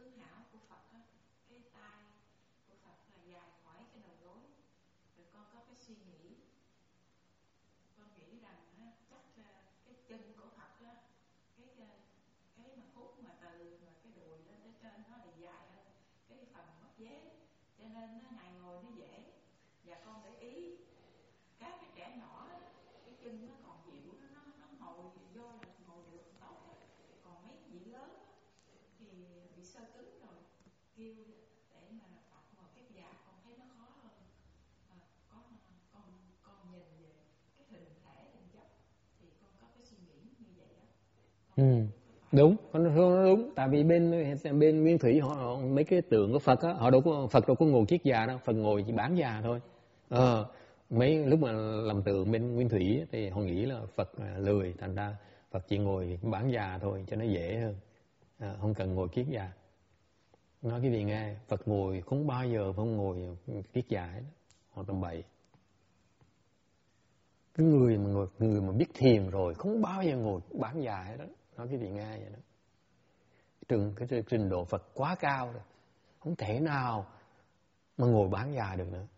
tướng hảo của Phật á, cái tay của Phật là dài khỏi cái đầu gối. Rồi con có cái suy nghĩ, con nghĩ rằng á, chắc là cái chân của Phật á, cái mà khúc mà từ mà cái đùi lên tới trên nó thì dài hơn cái phần mắt dế, cho nên nó Ngài ngồi nó dễ. Và con để ý các cái trẻ nhỏ đó, cái chân nó còn dịu, nó ngồi vô là ngồi được tốt đó. Còn mấy vị lớn đó, thì bị xơ cứng rồi, kêu để mà tập ngồi cái già con thấy nó khó hơn. Con nhìn về cái hình thể hình dốc thì con có cái suy nghĩ như vậy đó. Đúng, nó đúng. Tại vì bên Nguyên Thủy họ mấy cái tượng của Phật á, Phật đâu có ngồi kiết già đâu, Phật ngồi chỉ bán già thôi. Mấy lúc mà làm tượng bên Nguyên Thủy thì họ nghĩ là Phật lười, thành ra Phật chỉ ngồi bán già thôi cho nó dễ hơn, không cần ngồi kiết già. Nói cái gì nghe, Phật ngồi không bao giờ không ngồi kiết già hết, họ tầm bậy. Cái người mà biết thiền rồi không bao giờ ngồi bán già hết đó. Nói cái gì nghe vậy đó. Cái trình độ Phật quá cao rồi, không thể nào mà ngồi bán già được nữa.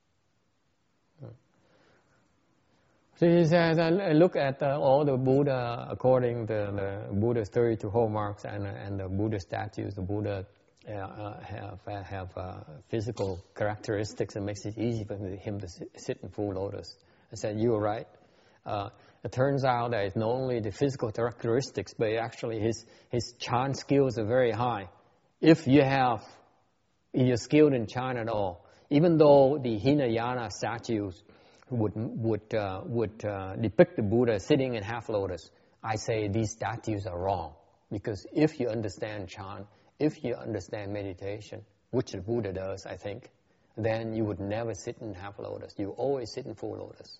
So he says, look at all the Buddha according to the Buddha's 32 hallmarks and the Buddha statues. The Buddha have physical characteristics that makes it easy for him to sit in full lotus. I said, you were right. It turns out that it's not only the physical characteristics, but actually his Chan skills are very high. If you're skilled in Chan at all, even though the Hinayana statues would depict the Buddha sitting in half lotus, I say these statues are wrong, because if you understand Chan, if you understand meditation, which the Buddha does, I think, then you would never sit in half lotus. You always sit in full lotus.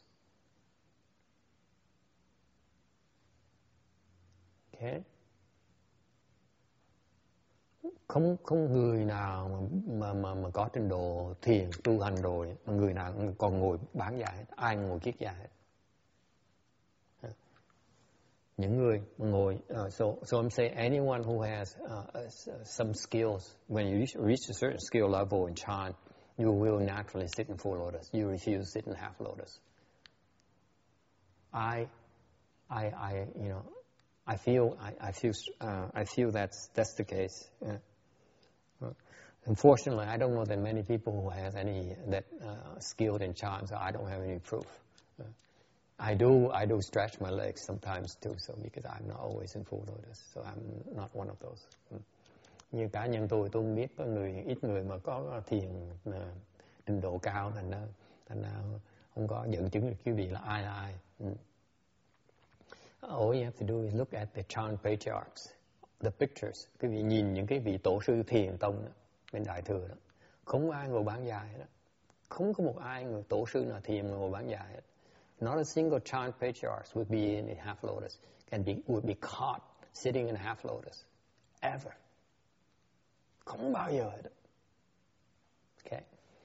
Okay. Không người nào mà có trình độ thiền tu hành rồi mà người nào còn ngồi bán già hết, ai ngồi kiết già hết. Những người mà ngồi so I'm saying anyone who has some skills, when you reach a certain skill level in Chan, you will naturally sit in full lotus. You refuse to sit in half lotus. I feel that's the case. Unfortunately, I don't know that many people who has any that skilled in Chan, so I don't have any proof. I do stretch my legs sometimes too, so because I'm not always in full lotus, so I'm not one of those. Như cá nhân tôi không biết có ít người mà có thiền trình độ cao, thành ra không có dẫn chứng được cái gì là ai. All you have to do is look at the Chan patriarchs, the pictures. Quý vị nhìn những cái vị tổ sư thiền tông đó, bên Đại Thừa đó, không ai ngồi bán già hết đó. Không có một ai người tổ sư nào thiền ngồi bán già hết. Not a single Chan patriarch would be in half lotus, would be caught sitting in half lotus, ever. Không bao giờ hết. Okay.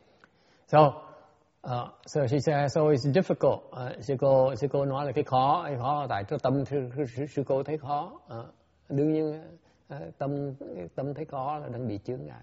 So she said, so it's difficult. Sư cô nói là cái khó tại cái tâm sư cô thấy khó. Đương nhiên tâm thấy khó là đang bị chướng ngại.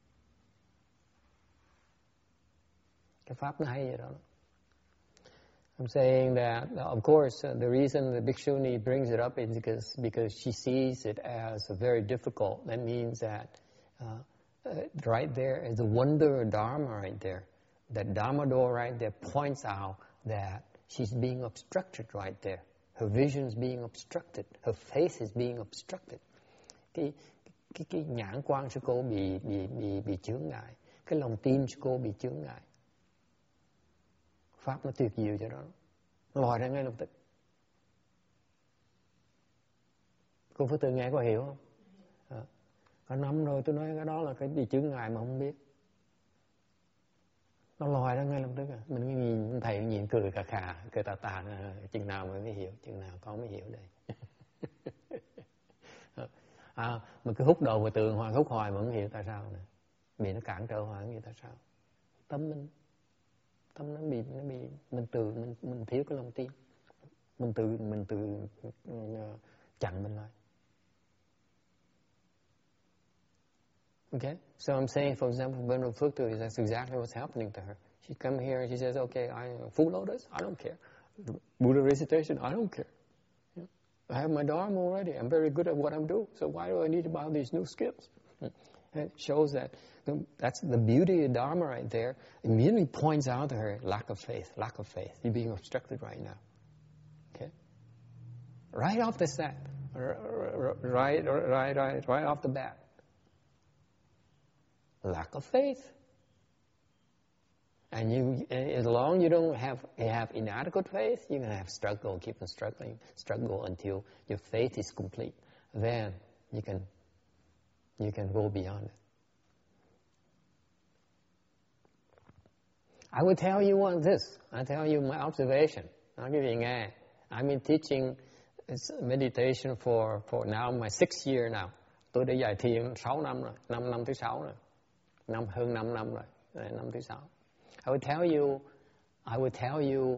Cái pháp nó hay vậy đó. I'm saying that, of course, the reason the Bhikshuni brings it up is because she sees it as very difficult. That means that right there is the wonder of Dharma right there. That Dharma door right there points out that she's being obstructed right there. Her vision is being obstructed. Her faith is being obstructed. Cái nhãn quan sư cô bị chướng ngại. Cái lòng tin sư cô bị chướng ngại. Pháp nó tuyệt diệu cho đó. Nó lòi ra ngay lập tức. Cô Phước Từ nghe có hiểu không? Cả năm rồi tôi nói cái đó là cái bị chướng ngại mà không biết. Nó lòi ra ngay lập tức. Mình nhìn thầy nhìn cười khà, cười tà, chừng nào mới hiểu, chừng nào con mới hiểu đây. Mà cứ hút đầu vào tường hoài, hút hoài mà không hiểu tại sao nè. Bị nó cản trở hoài không hiểu tại sao. Tâm nó bị mình thiếu cái lòng tin, mình tự chặn mình lại. Okay? So I'm saying, for example, when Phước to, that's exactly what's happening to her. She come here and she says, okay, full lotus, I don't care. Buddha recitation, I don't care. I have my Dharma already. I'm very good at what I'm doing. So why do I need to buy these new skills? It shows that that's the beauty of Dharma right there. It immediately points out to her lack of faith. You're being obstructed right now. Okay? Right off the bat. Right off the bat. Lack of faith. And as long as you don't have inadequate faith, you're going to have struggle, keep on struggle until your faith is complete. Then you can go beyond it. I will tell you this. I'll tell you my observation. I'll give you nghe. I've been teaching meditation for now my 6th year now. Tôi đã dạy thiền 6 năm rồi, năm thứ 6 rồi. Hơn 5 năm rồi, năm thứ 6. I will tell you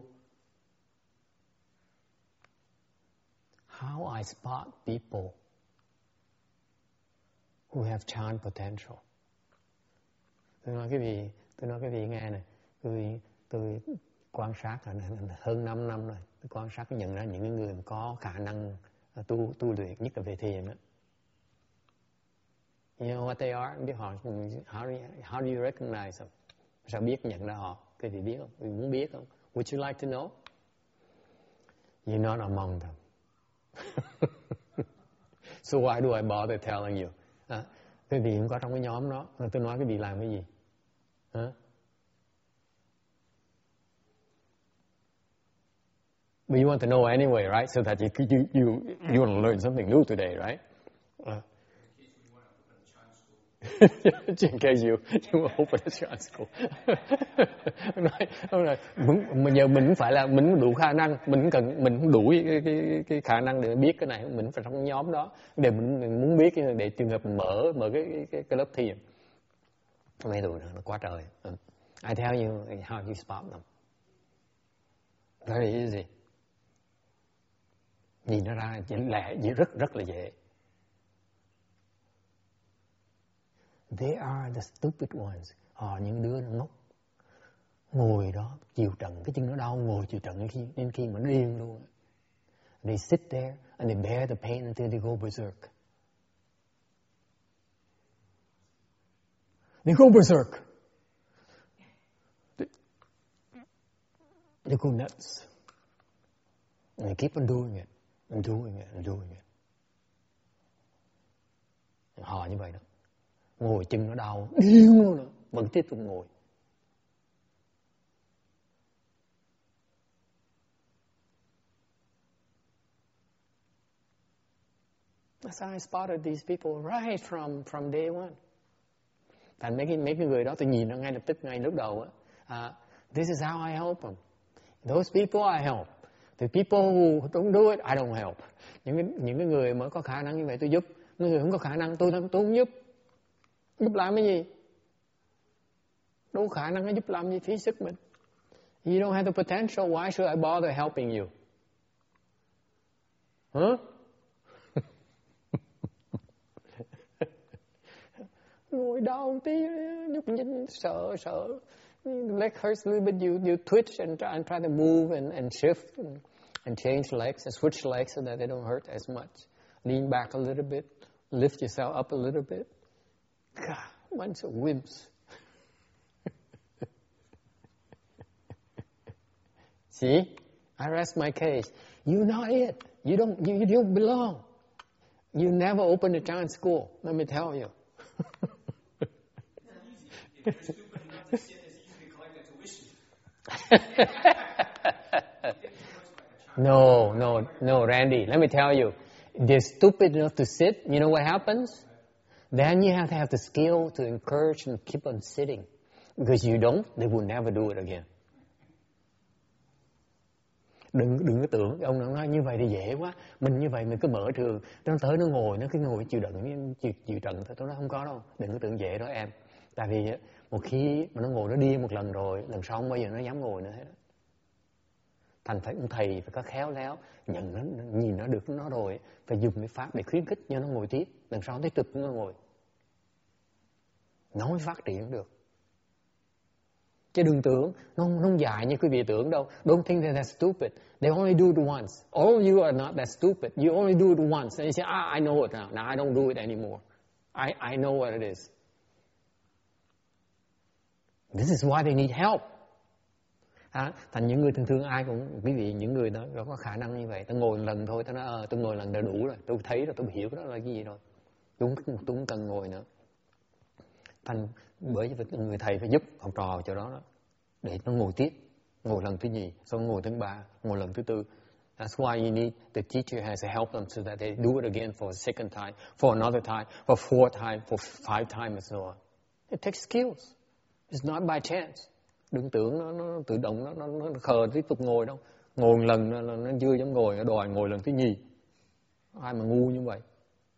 how I spot people who have chant potential. Tôi nói cái gì nghe này. Tôi quan sát hơn 5 năm rồi. Tôi quan sát nhận ra những người có khả năng tu luyện, nhất là về thiền đó. You know what they are? Biết họ, how do you recognize them? Sao biết nhận ra họ? Cái gì biết không? Mình muốn biết không? Would you like to know? You're not among them. So why do I bother telling you? Cái gì không có trong cái nhóm đó. Tôi nói cái gì làm cái gì? But you want to know anyway, right? So that you want to learn something new today, right? In case you open a chant school. Nói, giờ mình phải là mình đủ khả năng, mình đủ cái khả năng để biết cái này, mình phải trong nhóm đó để mình muốn biết để trường hợp mở cái lớp thiền. Mấy tụi nó quá trời. I tell you how you spot them. Very easy. Nhìn nó ra rất là dễ. They are the stupid ones. Họ những đứa ngốc. Ngồi đó chịu trận, cái chân nó đau ngồi chịu trận đến khi mà nó điên luôn. They sit there and they bear the pain until they go berserk. They go berserk. They go nuts. And they keep on doing it. And doing it. Họ như vậy đó. Ngồi chân nó đau, điên luôn đó. Vẫn tiếp tục ngồi. That's how I spotted these people right from day one. Thành mấy cái người đó tôi nhìn nó ngay lập tức, ngay lúc đầu á. This is how I help them. Those people I help. The people who don't do it, I don't help. Những cái người mà có khả năng như vậy tôi giúp. Những người không có khả năng tôi không giúp. Giúp làm cái gì? Đâu có khả năng giúp làm gì, phí sức mình. You don't have the potential, why should I bother helping you? Huh? Ngồi đau tí, nhúc nhích, sợ. Leg hurts a little bit, you twitch and try to move and shift and change legs and switch legs so that they don't hurt as much. Lean back a little bit, lift yourself up a little bit. God, bunch of wimps. See, I rest my case. You're not it. You don't belong. You never opened a chant school. Let me tell you. No, Randy. Let me tell you. They're stupid enough to sit. You know what happens? Then you have to have the skill to encourage and keep on sitting. Because you don't, they will never do it again. Đừng có tưởng ông nó nói như vậy thì dễ quá. Mình như vậy mình cứ mở trường, nó tới nó ngồi, nó cứ ngồi chịu đựng, chịu trận thôi. Tôi nói không có đâu. Đừng có tưởng dễ đó em. Tại vì một khi mà nó ngồi nó điên một lần rồi, lần sau không bao giờ nó dám ngồi nữa hết. Thành phải ông thầy phải có khéo léo, nhận nó, nhìn nó được nó rồi, phải dùng cái pháp để khuyến khích cho nó ngồi tiếp. Lần sau tiếp tục nó ngồi. nó mới phát triển được. Chứ đừng tưởng nó dài như quý vị tưởng đâu. Don't think that that's stupid. They only do it once. All you are not that stupid. You only do it once. And you say, I know it now. Now I don't do it anymore. I know what it is. This is why they need help. Thành những người thường ai cũng, quý vị, những người đó có khả năng như vậy. Tôi ngồi một lần thôi, tôi nói tôi ngồi lần đã đủ rồi. Tôi thấy rồi, tôi hiểu đó là cái gì rồi. Tôi không cần ngồi nữa. Thành bởi vì người thầy phải giúp học trò chỗ đó để nó ngồi tiếp, ngồi lần thứ nhì, xong ngồi thứ ba, ngồi lần thứ tư. That's why you need the teacher has to help them so that they do it again for a second time, for another time, for a fourth time, for 5 times and so on. It takes skills. It's not by chance. Đừng tưởng nó tự động nó khờ tiếp tục ngồi đâu. Ngồi một lần nó chưa dám ngồi, nó đòi ngồi lần thứ nhì. Ai mà ngu như vậy.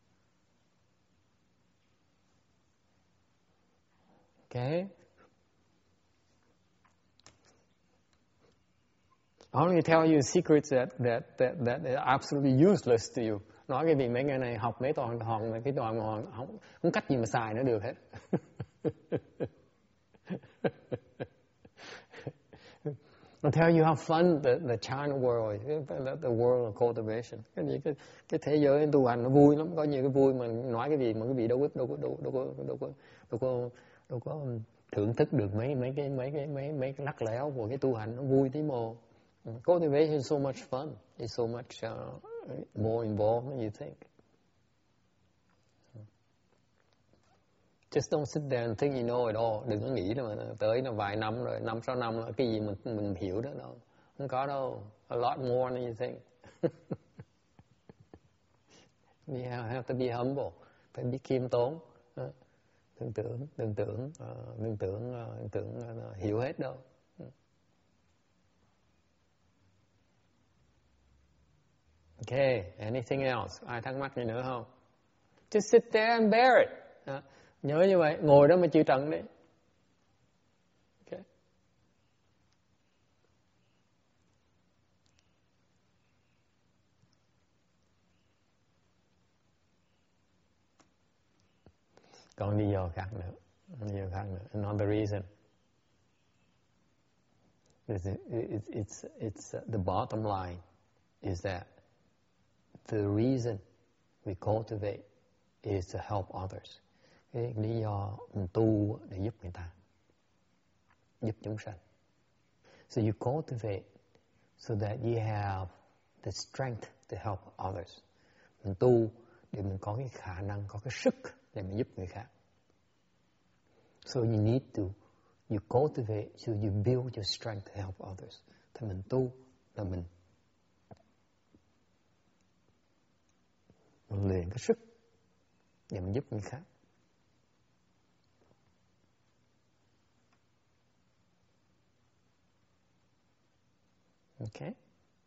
Okay. I only tell you secrets that are absolutely useless to you. Nói cái gì mấy ngày này học mấy toàn mấy cái toàn mà không cách gì mà xài nó được hết. I'll tell you how fun the China world is, the world of cultivation. Cái thế giới tu hành nó vui lắm, có nhiều cái vui mà nói cái gì mà cái vị đâu có thưởng thức được mấy cái lắc léo của cái tu hành, nó vui tí mồ. Cultivation is so much fun. It's so much more involved than you think. Just don't sit there and think you know it all. Đừng có nghĩ là tới là vài năm rồi, 5-6 năm là cái gì mình hiểu đó đâu. Không có đâu. A lot more than you think. You have to be humble. Phải biết khiêm tốn. Đừng tưởng hiểu hết đâu. Okay, anything else? Ai thắc mắc gì nữa không? Just sit there and bear it. Nhớ như vậy, ngồi đó mà chịu trận đi. Okay. Còn lý do khác nữa. Another reason. It's the bottom line is that the reason we cultivate is to help others. Cái lý do mình tu để giúp người ta, giúp chúng sanh. So you cultivate so that you have the strength to help others. Mình tu để mình có cái khả năng, có cái sức để mình giúp người khác. So you need to, you cultivate, so you build your strength to help others. Thì mình tu là mình luyện cái sức để mình giúp người khác. Okay?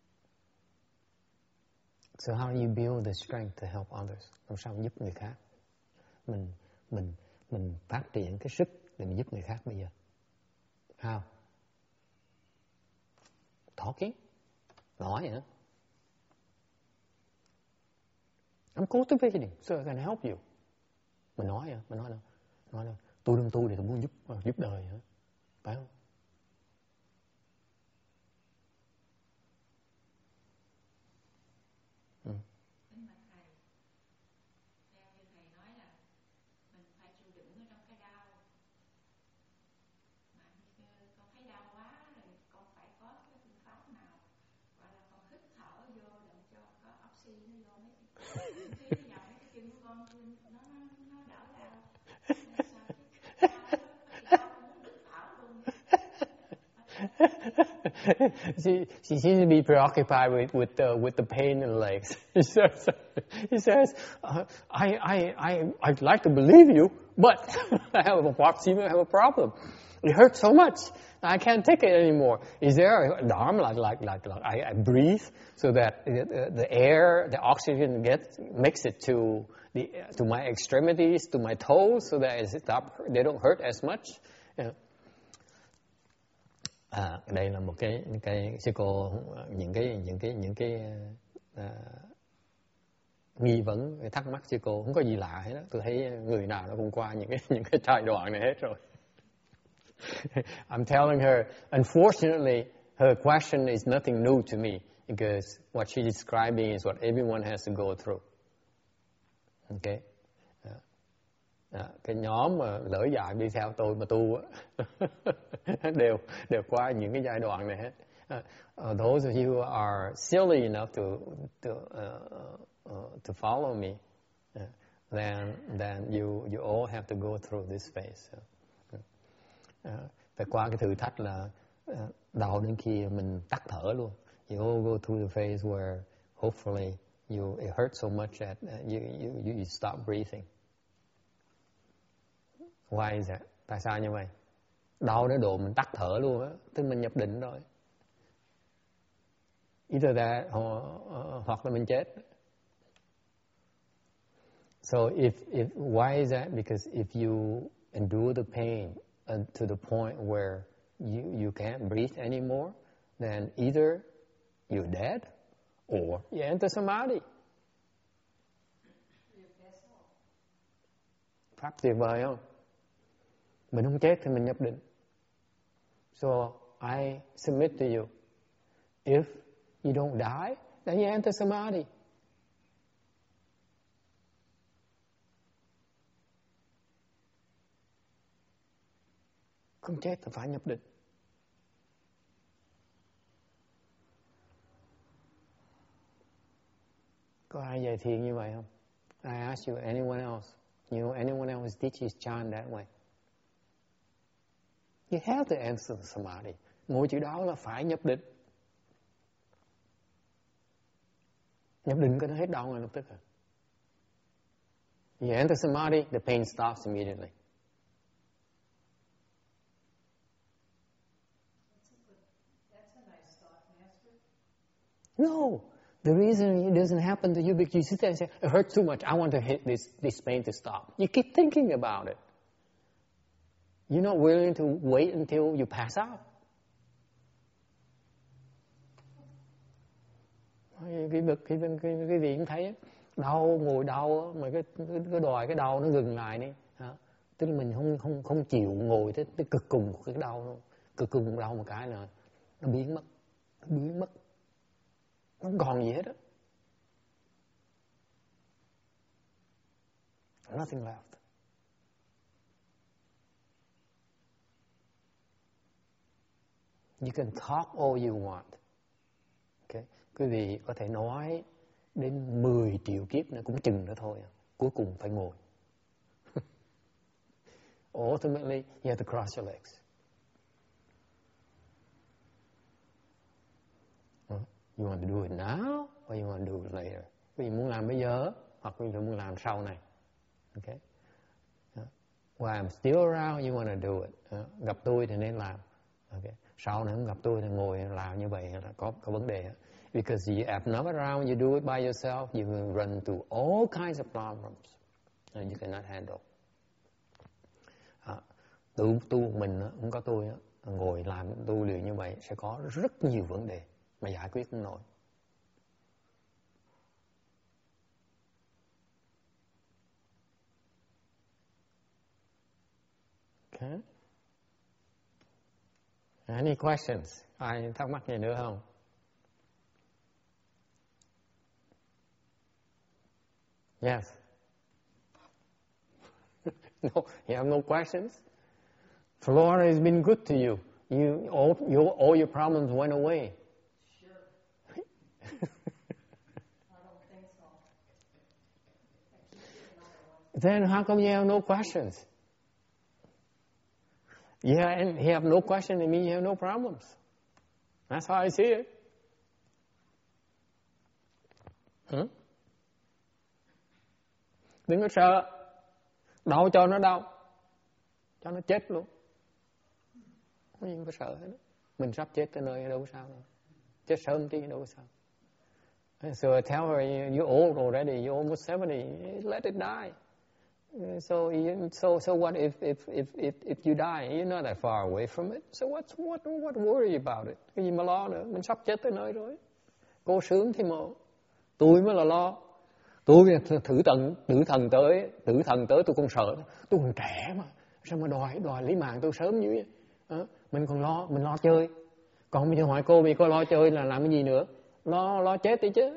So how do you build the strength to help others? Làm sao giúp người khác? Mình phát triển cái sức để mình giúp người khác bây giờ. How? Talking? Nói hả? I'm cultivating so I can help you. Mình nói hả? Mình nói đâu? Tôi đừng tu để tôi muốn giúp đời hả? Phải không? She seems to be preoccupied with the pain in the legs. He says, I'd like to believe you, but I have a problem. It hurts so much. I can't take it anymore. Is there an arm like I breathe so that the air, the oxygen makes it to my extremities, to my toes, so that they don't hurt as much? Đây là một cái sư cô những cái nghi vấn, thắc mắc chứ cô, không có gì lạ hết đó. Tôi thấy người nào nó cũng qua những cái giai đoạn này hết rồi. I'm telling her, unfortunately, her question is nothing new to me because what she's describing is what everyone has to go through. Okay. Cái nhóm mà lỡ dại đi theo tôi mà tu đều qua những cái giai đoạn này hết. Those of you who are silly enough to follow me, then you all have to go through this phase. Phải qua cái thử thách là đau đến khi mình tắt thở luôn. You all go through the phase where hopefully it hurts so much that you stop breathing. Why is that? Tại sao như vậy? Đau đến độ mình tắt thở luôn á, tức mình nhập định rồi. Either that hoặc là mình chết. So why is that? Because if you endure the pain to the point where you can't breathe anymore, then either you're dead or you enter samadhi. Pháp tuyệt vời không? Mình không chết thì mình nhập định. So I submit to you, if you don't die, then you enter samadhi. Không chết thì phải nhập định. Có ai dạy thiền như vậy không? I ask you, anyone else? You know, anyone else teaches chant that way? You have to enter samadhi. Ngồi chữ đó là phải nhập định. Nhập định cái nó hết đau ngay lập tức. You enter samadhi, the pain stops immediately. That's a nice thought, Master. No. The reason it doesn't happen to you because you sit there and say, it hurts too much. I want to hit this pain to stop. You keep thinking about it. You're not willing to wait until you pass out. Cái vị cũng thấy đau, ngồi đau mà cái đòi cái đau nó ngừng lại đi. Tức là mình không chịu ngồi tới cực cùng của cái đau đâu. Cực cùng đau một cái là nó biến mất. Nó không còn gì hết á. Nothing left. You can talk all you want. Okay? Quý vị có thể nói đến 10 triệu kiếp nữa cũng chừng nữa thôi. Cuối cùng phải ngồi. Ultimately, you have to cross your legs. You want to do it now or you want to do it later? Quý vị muốn làm bây giờ hoặc quý vị muốn làm sau này. Okay? While I'm still around, you want to do it. Gặp tôi thì nên làm. Okay? Sau này không gặp tôi thì ngồi làm như vậy là có vấn đề. Because you have not around, you do it by yourself, you will run through all kinds of problems and you cannot handle. Tu mình không có tôi ngồi làm tu luyện như vậy sẽ có rất nhiều vấn đề mà giải quyết không nổi. Okay. Any questions? Ai thắc mắc gì nữa không? Yes. No, you have no questions? Flora has been good to you. All your problems went away. Sure. I don't think so. Then how come you have no questions? Yeah, and you have no question, it means you have no problems. That's how I see it. Đừng có sợ. Đau cho nó đau. Cho nó chết luôn. Không gì phải sợ hết. Mình sắp chết tới nơi đâu có sao đâu. Chết sớm tí đâu có sao. So I tell her, you're old already, you're almost 70, let it die. So what if you die? You're not that far away from it. So what worry about it? Cái gì mà lo nữa? Mình sắp chết tới nơi rồi. Cô sướng thì mà tôi mới là lo. Tôi tử thần tới tôi còn sợ, tôi còn trẻ mà, sao mà đòi lấy mạng tôi sớm như vậy? Mình còn mình lo chơi. Còn bây giờ hỏi cô, vì cô lo chơi là làm cái gì nữa? Lo chết đi chứ.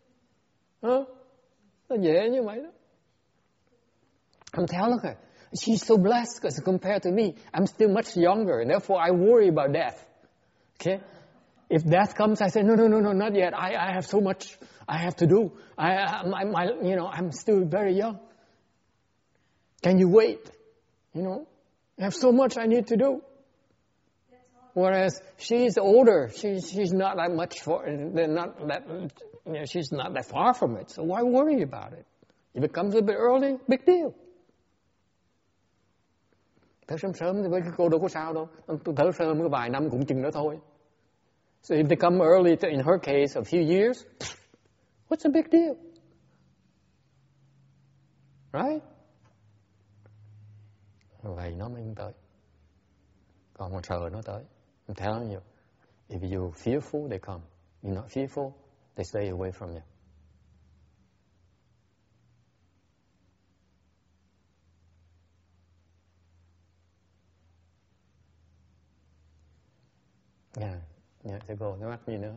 Nó dễ như vậy đó. I'm telling her, she's so blessed because compared to me, I'm still much younger, and therefore I worry about death. Okay? If death comes, I say, no, not yet. I have so much I have to do. I'm still very young. Can you wait? I have so much I need to do. Whereas she's older, she's not that much she's not that far from it. So why worry about it? If it comes a bit early, big deal. Thở sớm thì với cô đâu có sao đâu. Tôi thở sớm có vài năm cũng chừng đó thôi. So if they come early, in her case, a few years, what's the big deal? Right? Vậy nó mới tới. Còn mà sợ nó tới. I'm telling you, if you're fearful, they come. You're not fearful, they stay away from you. Yeah, thưa cô, cái mắt gì nữa?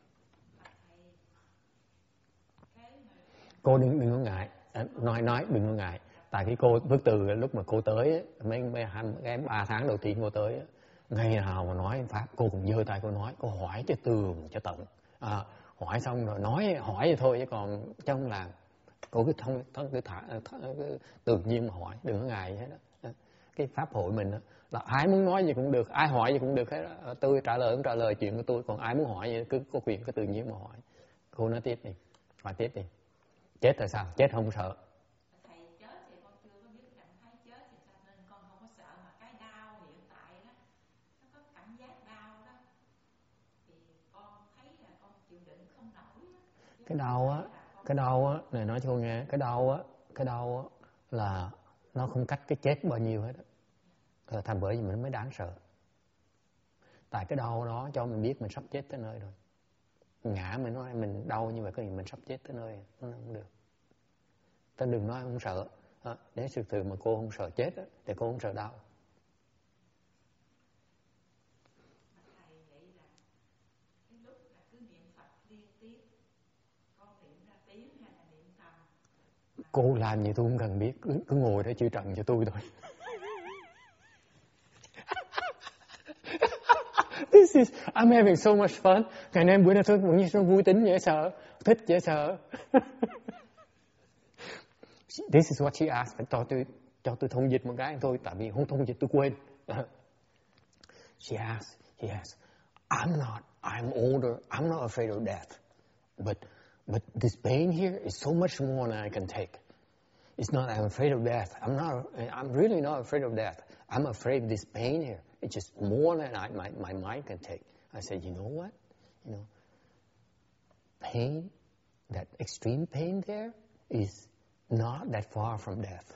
Cô đừng có ngại, nói đừng có ngại. Tại cái cô bức từ lúc mà cô tới, mấy 3 tháng đầu tiên cô tới, ngày nào mà nói Pháp, cô cũng giơ tay cô nói, cô hỏi cho tường cho tận. Hỏi xong rồi hỏi vậy thôi, chứ còn trong là cô cứ tự nhiên mà hỏi, đừng có ngại hết đó. Cái pháp hội mình đó, là ai muốn nói gì cũng được, ai hỏi gì cũng được hết đó. Tôi trả lời chuyện của tôi, còn ai muốn hỏi gì cứ có quyền cứ tự nhiên mà hỏi. Cô nói tiếp đi, hỏi tiếp đi. Chết là sao? Chết không sợ. Thầy chết thì con chưa có biết cảm thấy chết thì sao nên con không có sợ, mà cái đau hiện tại đó, nó có cảm giác đau đó thì con thấy là con chịu đựng không nổi đó. Cái đau á, này nói cho cô nghe, cái đau á là nó không cách cái chết bao nhiêu hết á. Thành bởi vì mình mới đáng sợ. Tại cái đau đó cho mình biết mình sắp chết tới nơi rồi. Ngã mình nói mình đau như vậy có gì mình sắp chết tới nơi, nó không được. Ta đừng nói không sợ. Nếu thực sự mà cô không sợ chết á, thì cô không sợ đau. Thầy nghĩ là cái lúc là cứ niệm Phật liên tiếp, con niệm ra tiếng hay là niệm thầm? Cô làm gì tôi không cần biết, cứ ngồi đó chữ trần cho tôi thôi. I'm having so much fun. Ngày nay bữa nay tôi cũng như nó vui tính dễ sợ, thích dễ sợ. This is what she asked. Cho tôi thông dịch một cái thôi, tại vì không thông dịch tôi quên. She asked, I'm older, I'm not afraid of death. But this pain here is so much more than I can take. It's not I'm afraid of death. I'm really not afraid of death. I'm afraid of this pain here. It's just more than my mind can take. I said, you know what? Pain, that extreme pain there is not that far from death.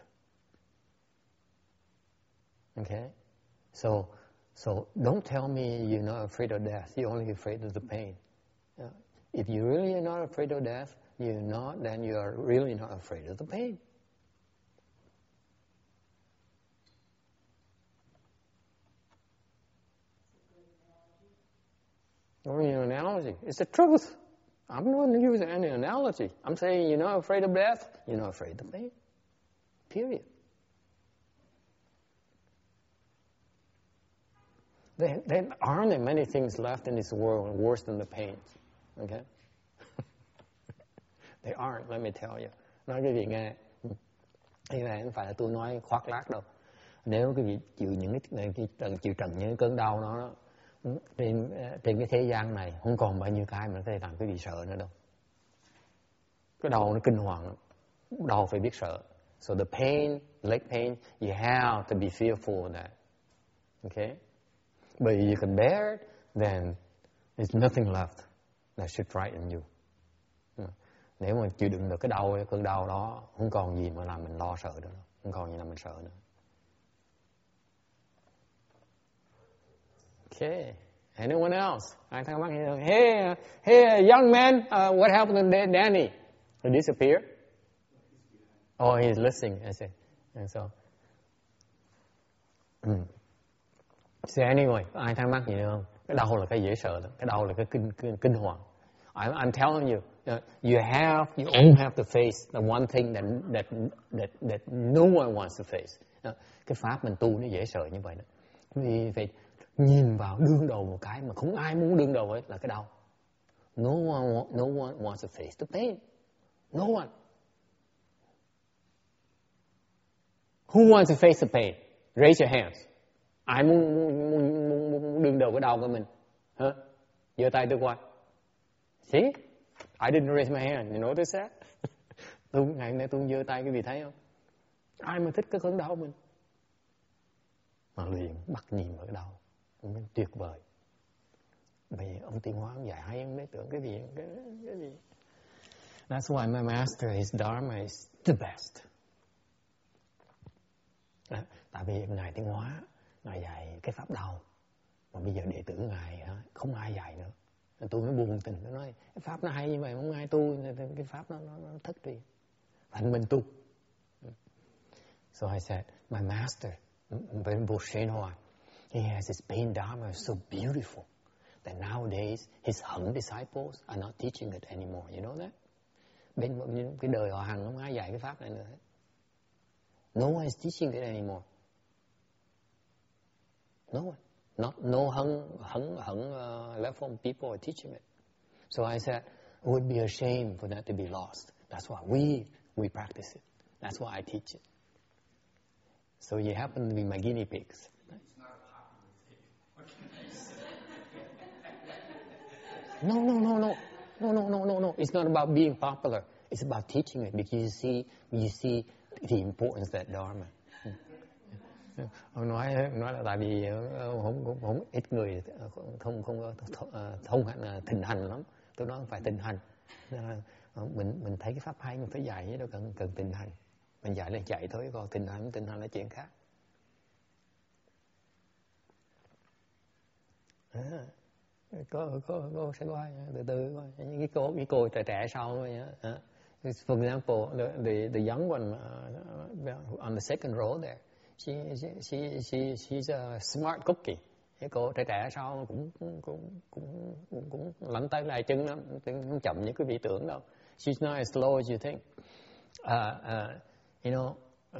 Okay? So don't tell me you're not afraid of death. You're only afraid of the pain. If you really are not afraid of death, then you are really not afraid of the pain. Or an analogy. It's the truth. I'm not using any analogy. I'm saying you're not afraid of death, you're not afraid of the pain. Period. There aren't many things left in this world worse than the pain. Okay? They aren't, let me tell you. Nói cái gì nghe. Cái này không phải là tôi nói khoác lác đâu. Nếu cái vị chịu trần những cơn đau đó, trên cái thế gian này không còn bao nhiêu cái mà có thể làm cái gì sợ nữa đâu. Cái đầu nó kinh hoàng lắm. Đầu phải biết sợ. So the pain, leg pain, you have to be fearful of that. Okay? But if you can bear it, then there's nothing left that should frighten you. Nếu mà chịu đựng được cái cơn đau đó, không còn gì mà làm mình lo sợ nữa, không còn gì làm mình sợ nữa. Okay. Anyone else? Ai thắc mắc gì không? Hey, young man, what happened to Danny? He disappeared. Oh, he's listening, I say. And so, so anyway, ai thắc mắc gì nữa không? Cái đau là cái dễ sợ lắm. Cái đau là cái kinh hoàng. I'm telling you, you all have to face the one thing that no one wants to face. Cái pháp mình tu nó dễ sợ như vậy đó. Vì phải nhìn vào đương đầu một cái mà không ai muốn đương đầu ấy là cái đau. No one wants to face the pain. No one. Who wants to face the pain? Raise your hands. Ai muốn đương đầu cái đau của mình? Hả? Giơ tay tôi qua. See? I didn't raise my hand. You notice that? Ngày hôm nay tôi giơ tay, cái vị thấy không? Ai mà thích cái cơn đau mình? Mà liền bắt nhìn vào cái đau. Mình tuyệt vời. Bởi vì ông Tiến Hóa ông dạy hay ông biết tưởng cái gì. That's why my master, his dharma is the best. Tại vì Ngài Tiến Hóa, Ngài dạy cái pháp đau. Mà bây giờ đệ tử Ngài không ai dạy nữa. Tôi mới buồn tình, tôi nói cái pháp nó hay như vậy không ai tu, cái pháp nó thất truyền. Phải mình tu. So I said, my master, Rinpoche Shenhua, he has his pain dharma so beautiful that nowadays his Hằng disciples are not teaching it anymore. You know that? Bên cái đời họ Hằng không ai dạy cái pháp này nữa. No one is teaching it anymore. No one. No Hằng level people are teaching it. So I said, it would be a shame for that to be lost. That's why we practice it. That's why I teach it. So you happen to be my guinea pigs. It's not a popular thing. What can I say? No. It's not about being popular. It's about teaching it because you see the importance of that dharma. Ông nói là tại vì không ít người không thông hành thịnh hành lắm. Tôi nói phải thịnh hành. Mình thấy cái pháp hay mình phải dạy chứ đâu cần thịnh hành. Mình dạy là chạy thôi, còn thịnh hành là chuyện khác. Cô sẽ coi từ từ coi những cái cô trẻ sau vậy. For example, the young one on the second row there. She's a smart cookie. Cái cô trẻ sau cũng lạnh tay lại chân lắm, không chậm như quý vị tưởng đâu. She's not as slow as you think. You know,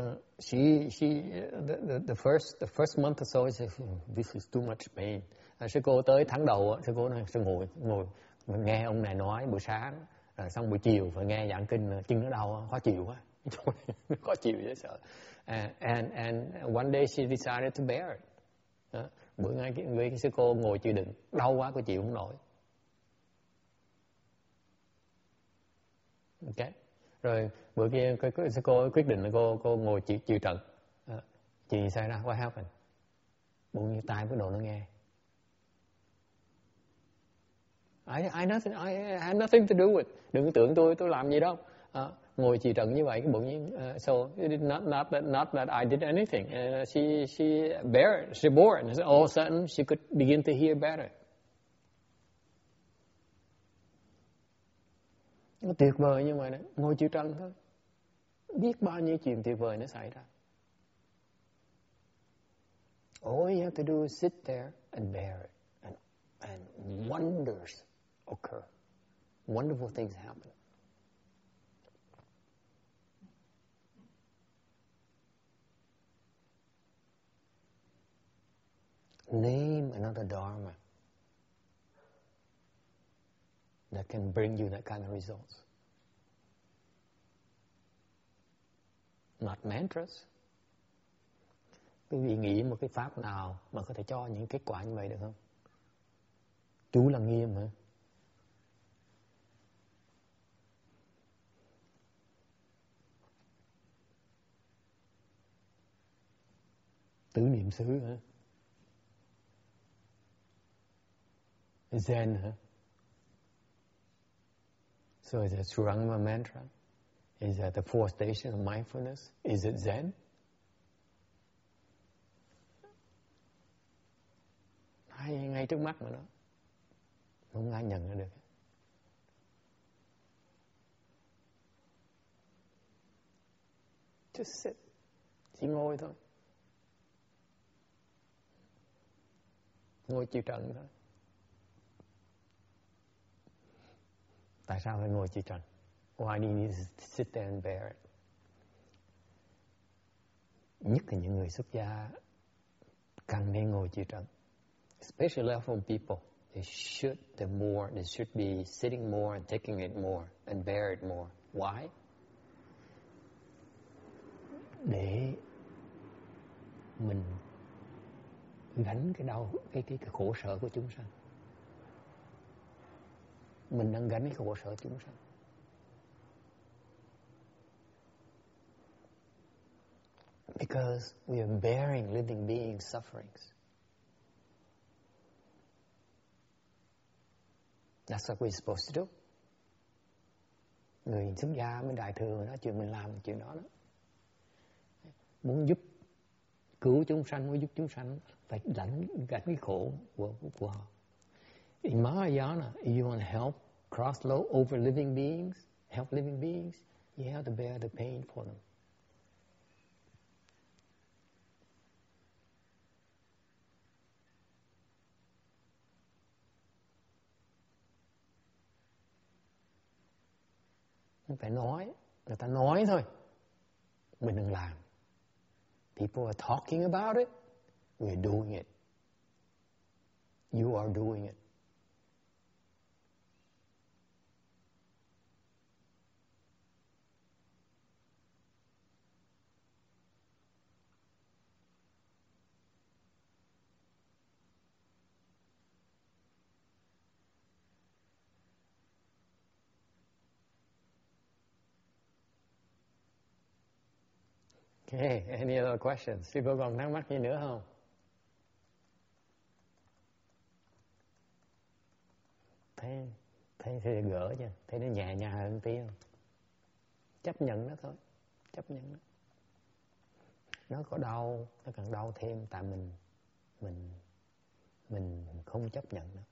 the first month or so, she said, this is too much pain. Sư cô tới tháng đầu, sư cô nói, sư ngồi nghe ông này nói buổi sáng, rồi xong buổi chiều phải nghe giảng kinh, chân nó đau, khó chịu quá. Khó chịu dễ sợ. And one day she decided to bear it. Bữa ngay cái sư cô ngồi chịu đựng, đau quá cô chịu không nổi. Okay. Rồi bữa kia sư cô quyết định là cô ngồi chịu trận. Chị xảy ra, what happened? Bụng như tai với đồ nó nghe. I had nothing to do with. Đừng tưởng tôi làm gì đâu. Ngồi trì trận như vậy cái bụng như so not that I did anything. She bore it. And all of a sudden she could begin to hear better. Nó tuyệt vời như vậy đấy. Ngồi chịu trận thôi. Biết bao nhiêu chuyện tuyệt vời nó xảy ra. All you have to do is sit there and bear it. And wonders occur. Wonderful things happen. Name another dharma that can bring you that kind of results. Not mantras. Quý vị nghĩ một cái pháp nào mà có thể cho những kết quả như vậy được không? Chú Lăng Nghiêm hả? Tứ niệm xứ hả? Zen hả? So is it Surangama mantra? Is that the four stations of mindfulness? Is it Zen? Ngay trước mắt mà đó. Không ai nhận ra được. Just sit. Chỉ ngồi thôi. Ngồi chịu trận thôi. Tại sao phải ngồi chịu trận? Why do you need to sit there and bear it? Nhất là những người xuất gia cần nên ngồi chịu trận. Especially level people. They should be sitting more and taking it more and bear it more. Why? Để mình gánh cái khổ sở của chúng sanh. Mình đang gánh cái khổ sở chúng sanh. Because we are bearing living beings' sufferings. That's what we're supposed to do. Người xuất gia mới đại thừa nói chuyện mình làm chuyện đó đó. Muốn cứu chúng sanh, muốn giúp chúng sanh phải gánh cái khổ của họ. In Mahayana, if you want to help cross over living beings, help living beings, you have to bear the pain for them. Không phải nói, người ta nói thôi. Mình đừng làm. People are talking about it, we're doing it. You are doing it. Okay, any other questions? Sư cô còn thắc mắc gì nữa không? Thấy thì gỡ chứ, thấy nó nhẹ nhàng hơn tí không? Chấp nhận nó thôi, chấp nhận nó. Nó có đau, nó cần đau thêm tại mình không chấp nhận nó.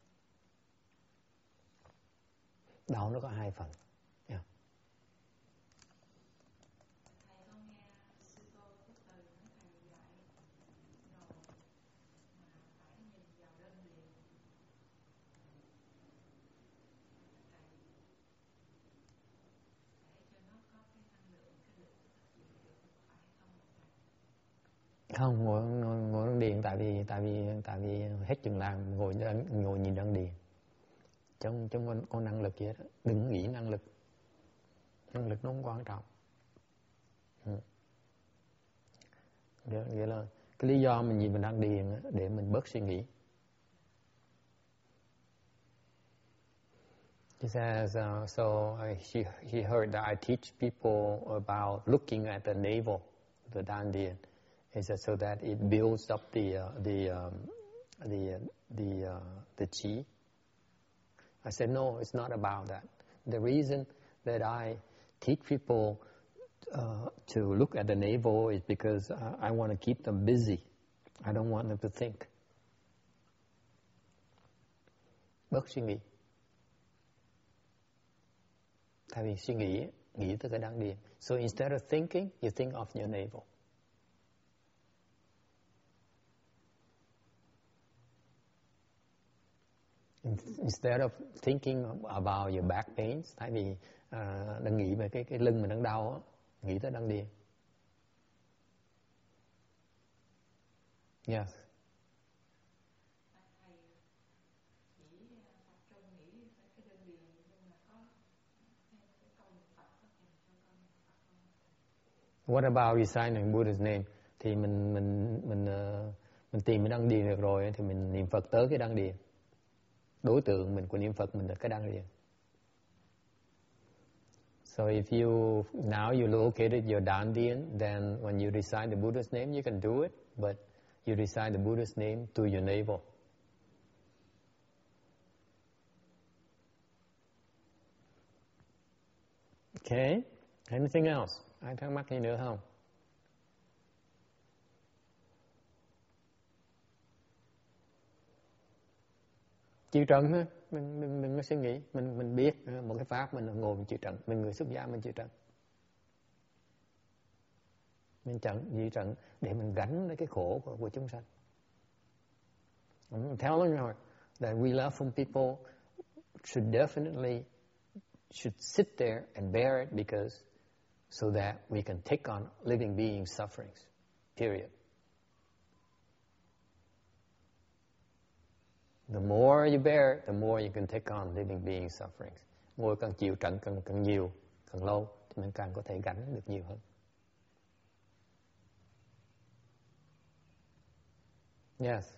Đau nó có hai phần. Không, ngồi đăng điền tại vì hết chừng làm ngồi nhìn đăng điền. Trong con năng lực vậy đó, đừng nghĩ năng lực nó không quan trọng. Vậy là cái lý do mình nhìn mình đăng điền để mình bớt suy nghĩ. She says, she heard that I teach people about looking at the navel, the dandian. He said so that it builds up the chi. I said no, it's not about that. The reason that I teach people to look at the navel is because I want to keep them busy. I don't want them to think. Bớt suy nghĩ. Thay vì suy nghĩ tới cái đăng điền. So instead of thinking, you think of your navel. Instead of thinking about your back pains, tại vì đang nghĩ về cái lưng mình đang đau á, nghĩ tới đăng điền. Yes. What about reciting Buddha's name? Thì mình tìm cái đăng điền được rồi thì mình niệm Phật tới cái đăng điền. Đối tượng mình của niệm Phật mình là cái đăng điền. So if now you located your dandian, then when you recite the Buddha's name, you can do it, but you recite the Buddha's name to your navel. Okay, anything else? Ai thắc mắc gì nữa không? Chịu trận thôi, mình đừng có suy nghĩ, mình biết một cái pháp mình ngồi mình chịu trận, mình người xuất gia mình chịu trận. Mình chỉ trận để mình gánh lấy cái khổ của chúng sanh. I'm telling you that we learn from people should sit there and bear it because so that we can take on living beings' sufferings. Period. The more you bear it, the more you can take on living beings' sufferings. Ngồi càng chịu trận càng nhiều, càng lâu thì mình càng có thể gánh được nhiều hơn. Yes.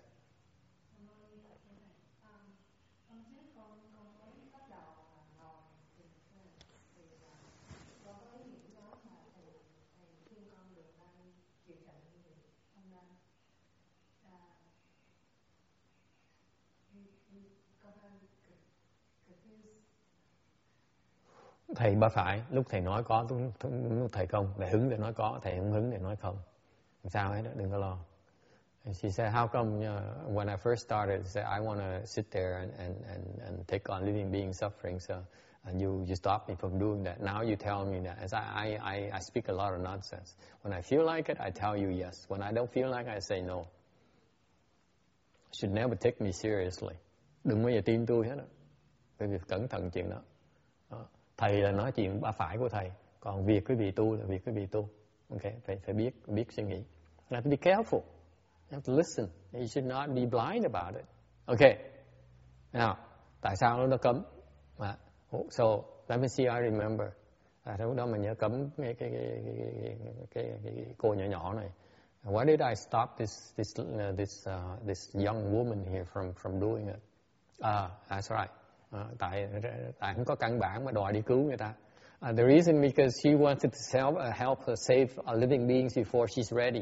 Thầy ba phải, lúc thầy nói có, lúc thầy không, thầy hứng để nói có, thầy không hứng để nói không. Sao hết đó, đừng có lo. And she said, how come when I first started, I said, I want to sit there and take on living being suffering, so and you stop me from doing that. Now you tell me that. As I speak a lot of nonsense. When I feel like it, I tell you yes. When I don't feel like it, I say no. You should never take me seriously. Đừng bao giờ tin tôi hết đó. Bởi vì cẩn thận chuyện đó. Thầy là nói chuyện ba phải của thầy, còn việc quý vị tu là việc quý vị tu. Okay, phải biết suy nghĩ. You have to be careful. You have to listen. You should not be blind about it. Okay. Now, tại sao nó cấm? So let me see. I remember. Lúc đó mình nhớ cấm cái cô nhỏ này. Why did I stop this young woman here from doing it? That's right. Tại không có căn bản mà đòi đi cứu người ta. The reason because she wanted to help her save living beings before she's ready.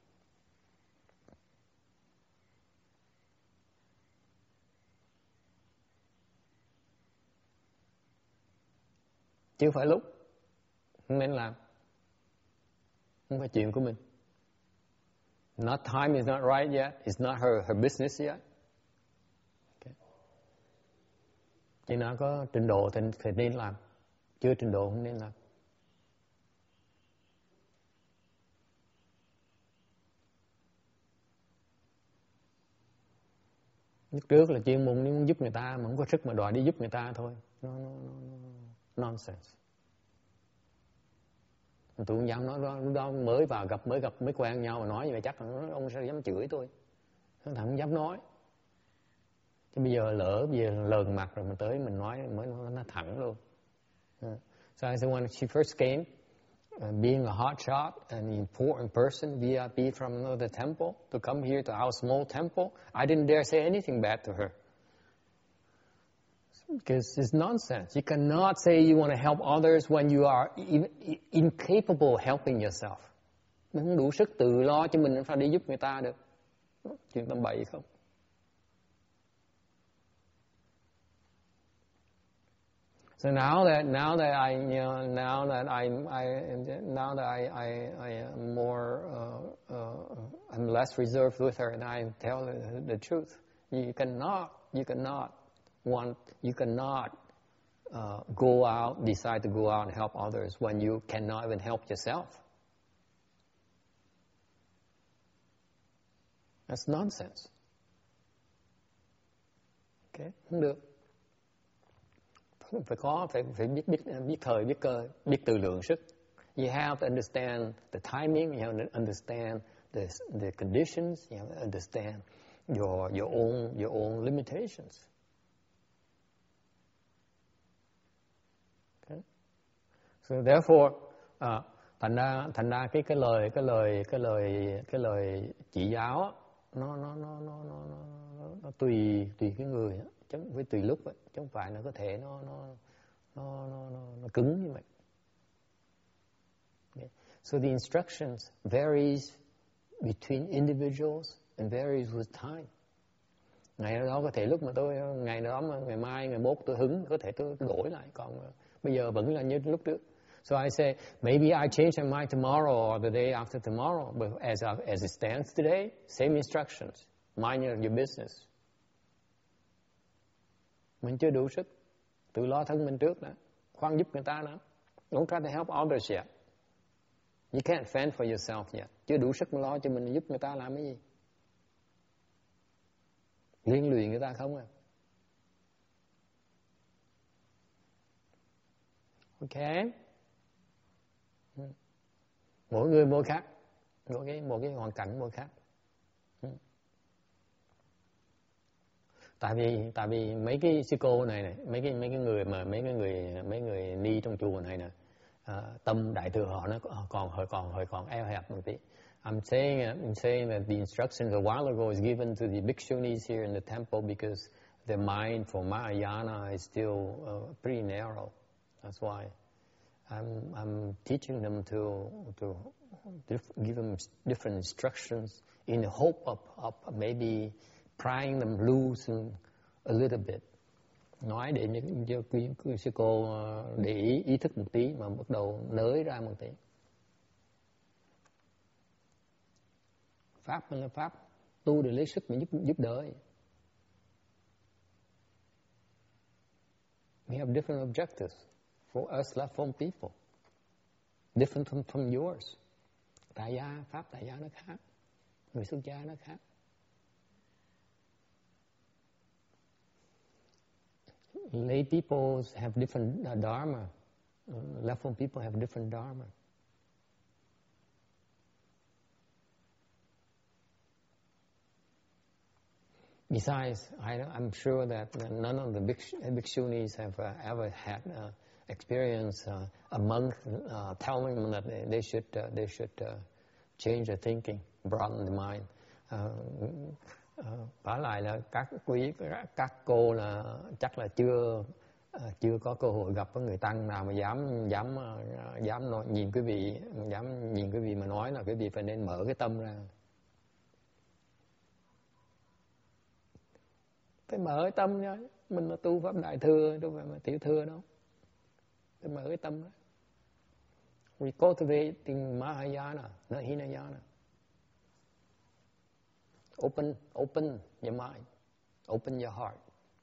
Chứ không phải lúc. Không nên làm. Không phải chuyện của mình. Time is not right yet. It's not her business yet. Okay. Chỉ nó có trình độ thì nên làm. Chưa trình độ không nên làm. Lúc trước là chuyên môn muốn giúp người ta mà không có sức mà đòi đi giúp người ta thôi. No, nonsense. Tôi không dám nói đó, lúc đó mới gặp mới quen nhau mà nói như vậy chắc là ông sẽ dám chửi tôi. Thằng không dám nói. Chứ bây giờ lờn mặt rồi mình tới mình nói mới nó thẳng luôn. So I said when she first came, being a hot shot, an important person, VIP from the temple, to come here to our small temple, I didn't dare say anything bad to her. Because it's nonsense. You cannot say you want to help others when you are incapable of helping yourself. Mình không đủ sức tự lo cho mình phải đi giúp người ta được. Chuyện tầm bậy không? So now that I am more I'm less reserved with her, and I tell her the truth. You cannot decide to go out and help others when you cannot even help yourself. That's nonsense. Okay, không được. Phải biết thời, biết cơ, biết tự lượng sức. You have to understand the timing. You have to understand the conditions. You have to understand your own limitations. Okay. So therefore, thành ra cái lời chỉ giáo á, nó tùy cái người á. Chứ với tùy lúc ấy, chứ không phải nó có thể nó cứng như vậy. Okay. So the instructions varies between individuals and varies with time. Ngày đó có thể lúc mà ngày đó mà ngày mai, ngày mốt tôi hứng, có thể tôi đổi lại, còn bây giờ vẫn là như lúc trước. So I say, maybe I change my mind tomorrow or the day after tomorrow, but as it stands today, same instructions. Mind your business. Mình chưa đủ sức, tự lo thân mình trước đã, khoan giúp người ta nữa. Don't try to help others yet. You can't fend for yourself yet. Chưa đủ sức mà lo cho mình, giúp người ta làm cái gì? Liên lụy người ta không à. Ok. Mỗi người mỗi khác, mỗi cái hoàn cảnh mỗi khác. Tại vì mấy cái sư cô này, mấy cái người ni trong chùa này nè, tâm đại thừa họ nó còn eo hẹp một tí. I'm saying that the instructions a while ago is given to the bhikshunis here in the temple because their mind for Mahayana is still pretty narrow. That's why I'm teaching them to give them different instructions in the hope of maybe prying them loose a little bit. Nói để cho sư cô để ý thức một tí mà bắt đầu nới ra một tí. Pháp là pháp tu để lấy sức mà giúp đỡ. We have different objectives for us left home people. Different from yours. Tại gia, pháp tại gia nó khác. Người xuất gia nó khác. Lay people have different dharma. Left home people have different dharma. Besides, I'm sure that none of the bhikshunis have ever had experience a monk telling them that they should change their thinking, broaden the mind. Phải lại là các cô là chắc là chưa có cơ hội gặp với người tăng nào mà dám nhìn quý vị mà nói là quý vị phải nên mở cái tâm ra. Phải mở cái tâm ra. Mình là tu pháp đại thừa, đâu phải mà tiểu thừa đâu. Phải mở cái tâm ra. We cultivating Mahayana, not Hinayana. Open your mind. Open your heart.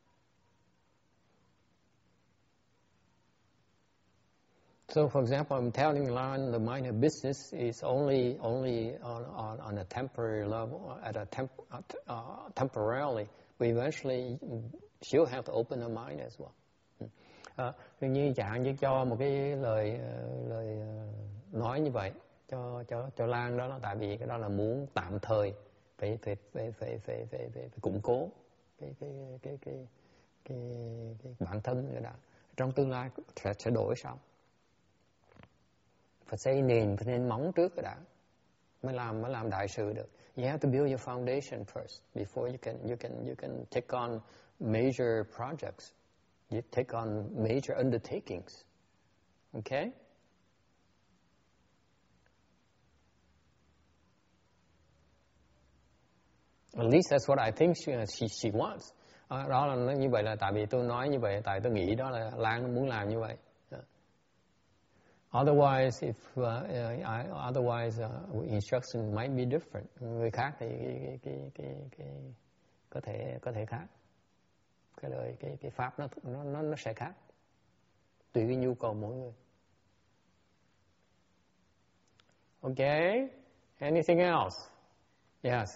So, for example, I'm telling Lan the mind of business is only on a temporary level, temporarily. But eventually, she'll have to open her mind as well. Như chẳng như cho một cái lời nói như vậy cho Lan đó là tại vì cái đó là muốn tạm thời phải củng cố cái bản thân người đã. Trong tương lai sẽ đổi sau. Phải xây nền, phải nên móng trước cái đã mới làm đại sự được. You have to build your foundation first before you can take on major projects. You take on major undertakings. Okay? At least that's what I think she wants. Đó là như vậy là tại vì tôi nói như vậy, tại tôi nghĩ đó là Lan muốn làm như vậy. Otherwise, instruction might be different. Người khác thì có thể khác. Cái lời cái pháp nó sẽ khác. Tùy cái nhu cầu mỗi người. Okay. Anything else? Yes.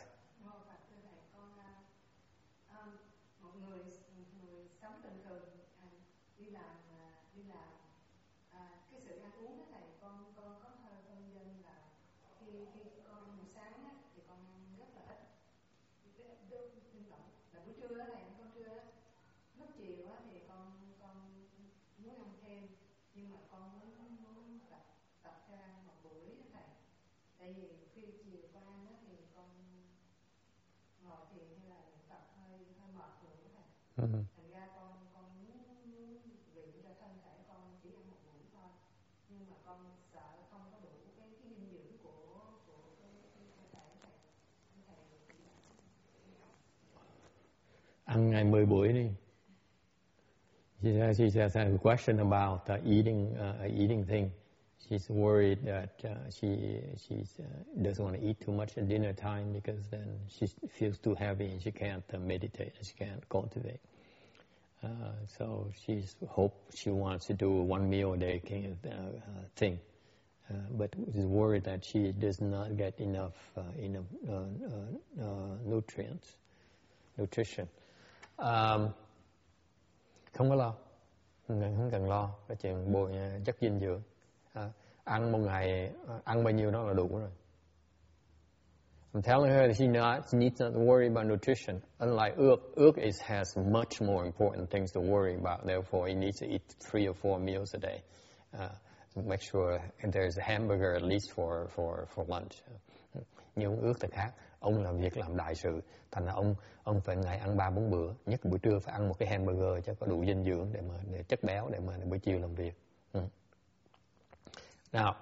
Thành ra con muốn luyện cho thân thể con chỉ ăn một buổi thôi, nhưng mà con sợ không có đủ cái dinh dưỡng của cơ thể này. Ăn ngày 10 buổi đi. She has a question about eating thing. She's worried that she doesn't want to eat too much at dinner time because then she feels too heavy and she can't meditate and she can't cultivate. So she wants to do one meal a day thing. but is worried that she does not get enough nutrition. Không có lo, không cần lo cái chuyện bồi chất dinh dưỡng. Ăn một ngày ăn bao nhiêu đó là đủ rồi. I'm telling her that she needs not to worry about nutrition. Unlike Ước has much more important things to worry about. Therefore, he needs to eat 3 or 4 meals a day. Make sure there's a hamburger at least for lunch. Nhưng Ước thì khác. Ông làm việc làm đại sự, thành ra ông phải ngày ăn 3-4 bữa, nhất buổi trưa phải ăn một cái hamburger cho có đủ dinh dưỡng để chất béo để mà buổi chiều làm việc. Now,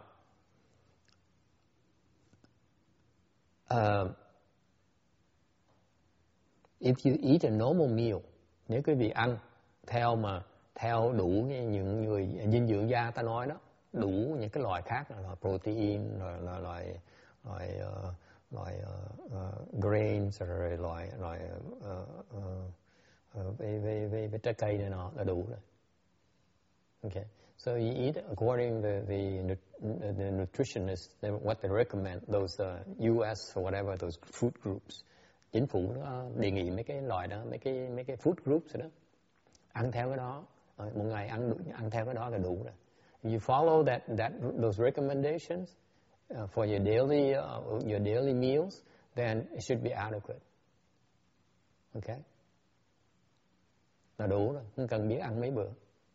if you eat a normal meal, nếu quý vị ăn theo đủ những người dinh dưỡng gia ta nói đó, đủ những cái loại khác là protein, rồi loại grains, rồi loại về trái cây này nọ là đủ rồi. Okay, so you eat according to the nutritionists, what they recommend, those U.S. or whatever, those food groups. Chính phủ nó đề nghị mấy cái loại đó, mấy cái food groups đó, ăn theo cái đó, một ngày ăn theo cái đó là đủ rồi. If you follow those recommendations for your daily meals, then it should be adequate. Okay, là đủ rồi, không cần biết ăn mấy bữa.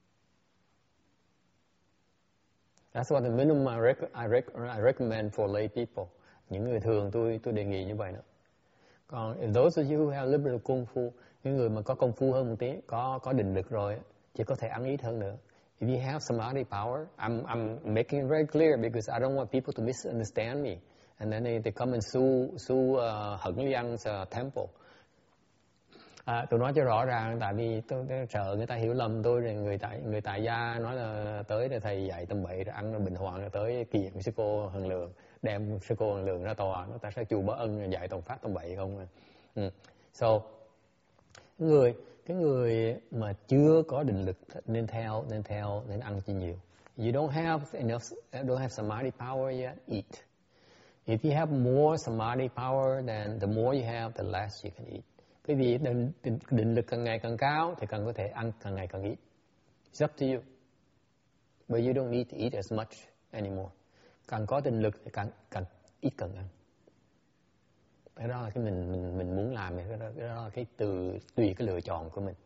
That's what the minimum I recommend for lay people. Những người thường tôi đề nghị như vậy đó. Còn those of you who have liberal kung fu, những người mà có công phu hơn một tí, có định lực rồi, chỉ có thể ăn ít hơn nữa. If you have samadhi power, I'm making it very clear because I don't want people to misunderstand me. And then they come and sue Hận Liang's temple. Tôi nói cho rõ ràng, tại vì tôi sợ người ta hiểu lầm tôi, rồi người tại gia nói là tới để thầy dạy tầm bậy rồi ăn bình hoàng rồi tới kiện sư cô Hằng Lượng, đem sư cô Hằng Lượng ra tòa, nó ta sẽ chù bó ân dạy toàn pháp tầm bậy không. So cái người mà chưa có định lực nên ăn chi nhiều. You don't have samadhi power yet, eat. If you have more samadhi power, then the more you have, the less you can eat. Cái vì định lực càng ngày càng cao thì càng có thể ăn càng ngày càng ít. It's up to you. But you don't need to eat as much anymore. Càng có định lực thì càng ít cần ăn. Cái đó là cái mình muốn làm, cái đó là cái tùy cái lựa chọn của mình.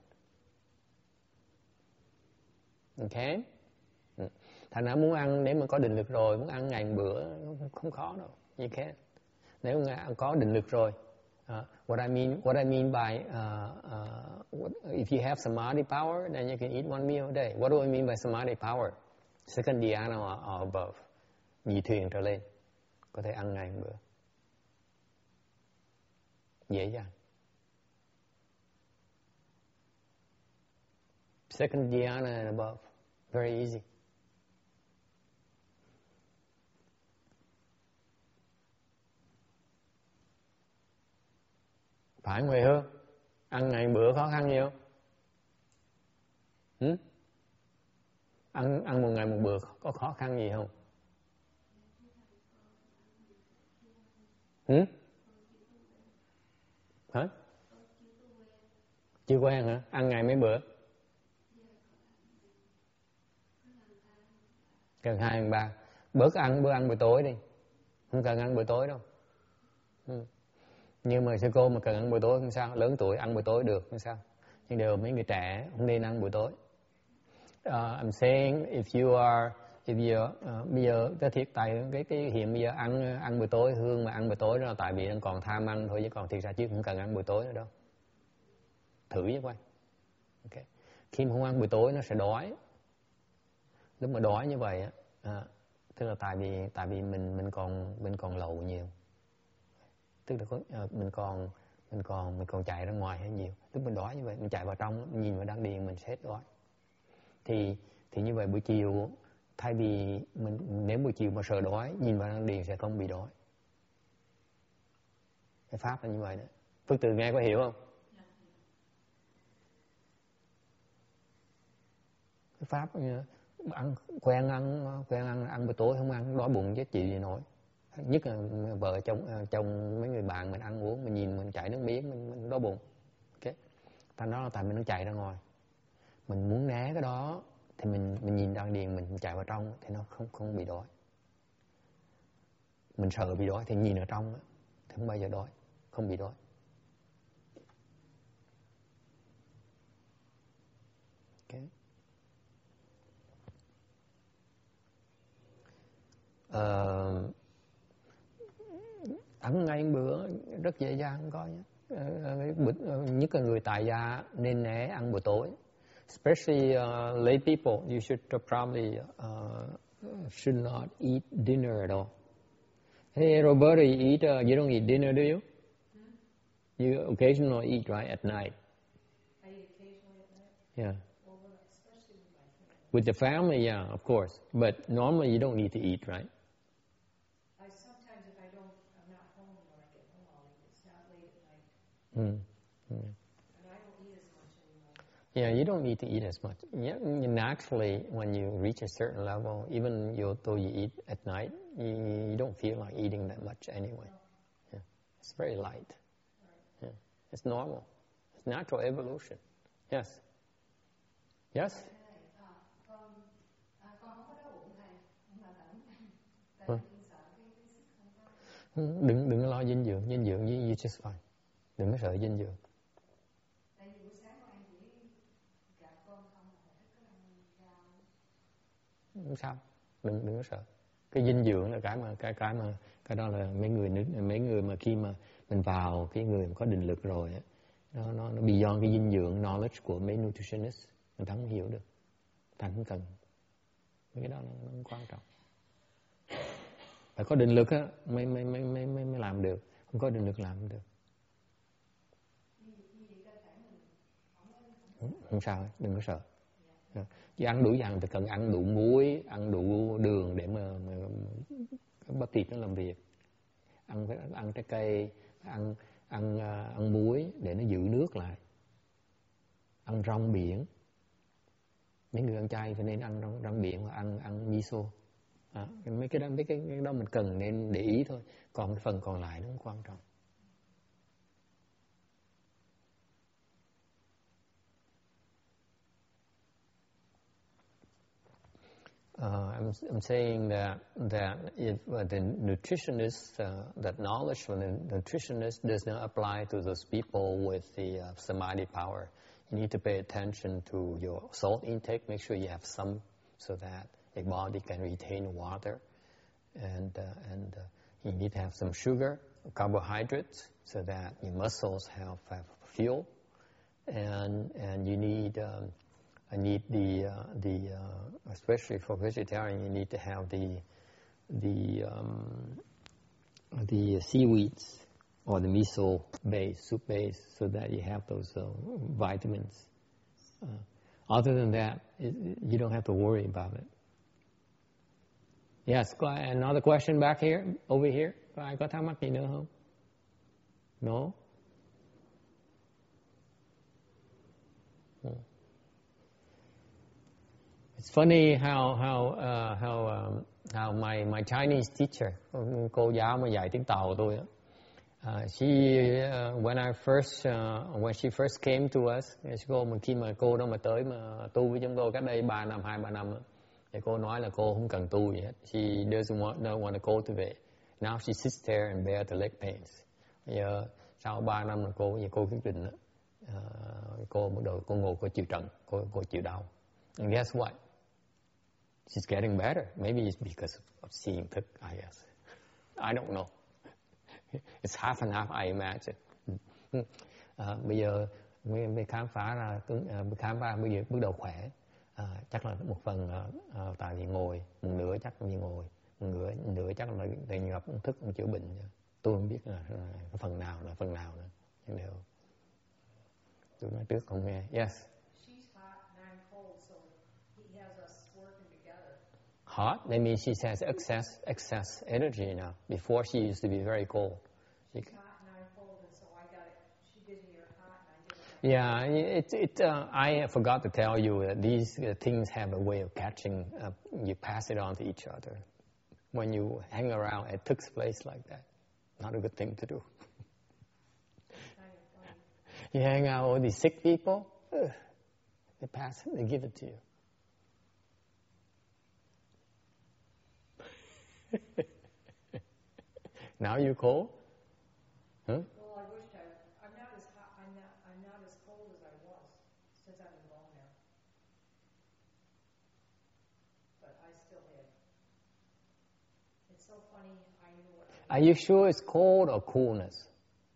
Okay? Thành ra muốn ăn, nếu mà có định lực rồi, muốn ăn ngày một bữa không khó đâu. You can. Nếu có định lực rồi. What I mean by if you have samadhi power, then you can eat 1 meal a day. What do I mean by samadhi power? Second dhyana or above, nhị thiền trở lên, có thể ăn ngày một bữa, dễ dàng. Second dhyana and above, very easy. Phải không Huệ Hương? Ăn ngày bữa khó khăn nhiều. Ăn một ngày một bữa có khó khăn gì không? Hả? Chưa quen hả? Ăn ngày mấy bữa? Cần 2 phần 3. Bữa ăn buổi tối đi. Không cần ăn buổi tối đâu. Nhưng mà sư cô mà cần ăn buổi tối không sao, lớn tuổi ăn buổi tối được không sao. Nhưng đều mấy người trẻ không nên ăn buổi tối. I'm saying bây giờ cái thiệt tại cái hiện bây giờ ăn buổi tối, Hương mà ăn buổi tối đó là tại vì đang còn tham ăn thôi, chứ còn thiệt ra chứ không cần ăn buổi tối nữa đâu. Thử với quay. Okay. Khi mà không ăn buổi tối nó sẽ đói. Lúc mà đói như vậy á, tức là tại vì mình còn lậu nhiều. Tức là mình còn chạy ra ngoài hay nhiều. Lúc mình đói như vậy, mình chạy vào trong, mình nhìn vào đan điền mình sẽ hết đói. Thì như vậy buổi chiều, thay vì nếu buổi chiều mà sợ đói, nhìn vào đan điền sẽ không bị đói. Cái pháp là như vậy đó. Phước Từ nghe có hiểu không? Cái pháp ăn buổi tối không ăn đói bụng chết chịu gì nổi. Nhất là vợ chồng mấy người bạn mình ăn uống, mình nhìn mình chảy nước miếng, mình đói bụng. Ok, thành đó là tại mình nó chạy ra ngoài. Mình muốn né cái đó thì mình nhìn đan điền mình chạy vào trong thì nó không bị đói. Mình sợ bị đói thì nhìn ở trong thì không bao giờ đói, không bị đói. Ok. Ăn ngay bữa rất dễ dàng coi nhé. Nhất là người tại gia nên né ăn buổi tối. Especially lay people, you should probably should not eat dinner at all. Hey Roberta, you don't eat dinner, do you? You occasionally eat, right, at night? I eat occasionally at night. Yeah. Especially with my family. With the family, yeah, of course. But normally you don't need to eat, right? Sometimes if I'm not home when I get home, I'll eat. It's not late at night. And I don't eat as much anymore. Yeah, you don't need to eat as much. Yeah, naturally, when you reach a certain level, even though you eat at night, you don't feel like eating that much anyway. Yeah. It's very light. Yeah. It's normal. It's natural evolution. Yes. Yes? Con không có đau bụng thầy, nhưng mà tại vì sợ cái sức không có. Đừng lo dinh dưỡng, you just fine. Đừng có sợ dinh dưỡng. Tại vì buổi sáng con ăn chỉ gạo cơm không mà thích có ăn rau. Không sao, đừng có sợ. Cái dinh dưỡng là cái đó là mấy người mà khi mà mình vào cái người mà có định lực rồi á, nó beyond cái dinh dưỡng knowledge của mấy nutritionist, người ta không hiểu được, thành không cần. Cái đó nó quan trọng. Phải có định lực á mới làm được, không có định lực làm không được. Không sao, đừng có sợ. Chứ ăn đủ dặn thì cần ăn đủ muối, ăn đủ đường để mà bắp thịt nó làm việc. Ăn trái cây, ăn muối để nó giữ nước lại. Ăn rong biển. Mấy người ăn chay phải nên ăn rong biển và ăn miso. Mấy cái đó mình cần nên để ý thôi. Còn cái phần còn lại nó không quan trọng. I'm saying that if the nutritionist, that knowledge from the nutritionist does not apply to those people with the samadhi power. You need to pay attention to your salt intake. Make sure you have some so that your body can retain water, and you need to have some sugar, carbohydrates, so that your muscles have fuel, and you need. Especially for vegetarian, you need to have the seaweeds or the miso base, soup base, so that you have those vitamins. Other than that, you don't have to worry about it. Yes, go ahead. Another question back here, over here. Có ai có thắc mắc gì nữa không? No? It's funny how my Chinese teacher, cô giáo mà dạy tiếng Tàu tôi, when she first came to us, khi mà cô đó mà tới mà tu với chúng tôi cách đây 2-3 năm, thì cô nói là cô không cần tu gì hết. She doesn't want to cultivate. Now she sits there and bear the leg pains. Bây giờ sau 3 năm là cô quyết định đó. Cô bắt đầu cô ngồi cô chịu trận, cô chịu đau. And guess what? She's getting better. Maybe it's because of seeing thức, I guess. I don't know. It's half and half, I imagine. Bây giờ mới khám phá bây giờ bước đầu khỏe. Chắc là một phần tại vì ngồi, một nửa chắc vì ngồi, một nửa chắc là tại gặp thức chữa bệnh. Tôi không biết là cái phần nào nữa. Nhưng đều tôi nói trước không nghe. Yes. She's hot and I'm cold, so he has us working together. Hot? That means she has excess energy now. Before she used to be very cold. She's hot and I'm cold, and so she gives me her hot and I give her Yeah, I forgot to tell you that these things have a way of catching up. You pass it on to each other. When you hang around at Tuk's place like that, not a good thing to do. You hang out with these sick people, they pass it, they give it to you. Now you cold? Huh? Well, I wish I'm not as hot. I'm not as cold as I was since I've been gone there. But I still have. It's so funny. I knew what. Are you sure it's cold or coolness?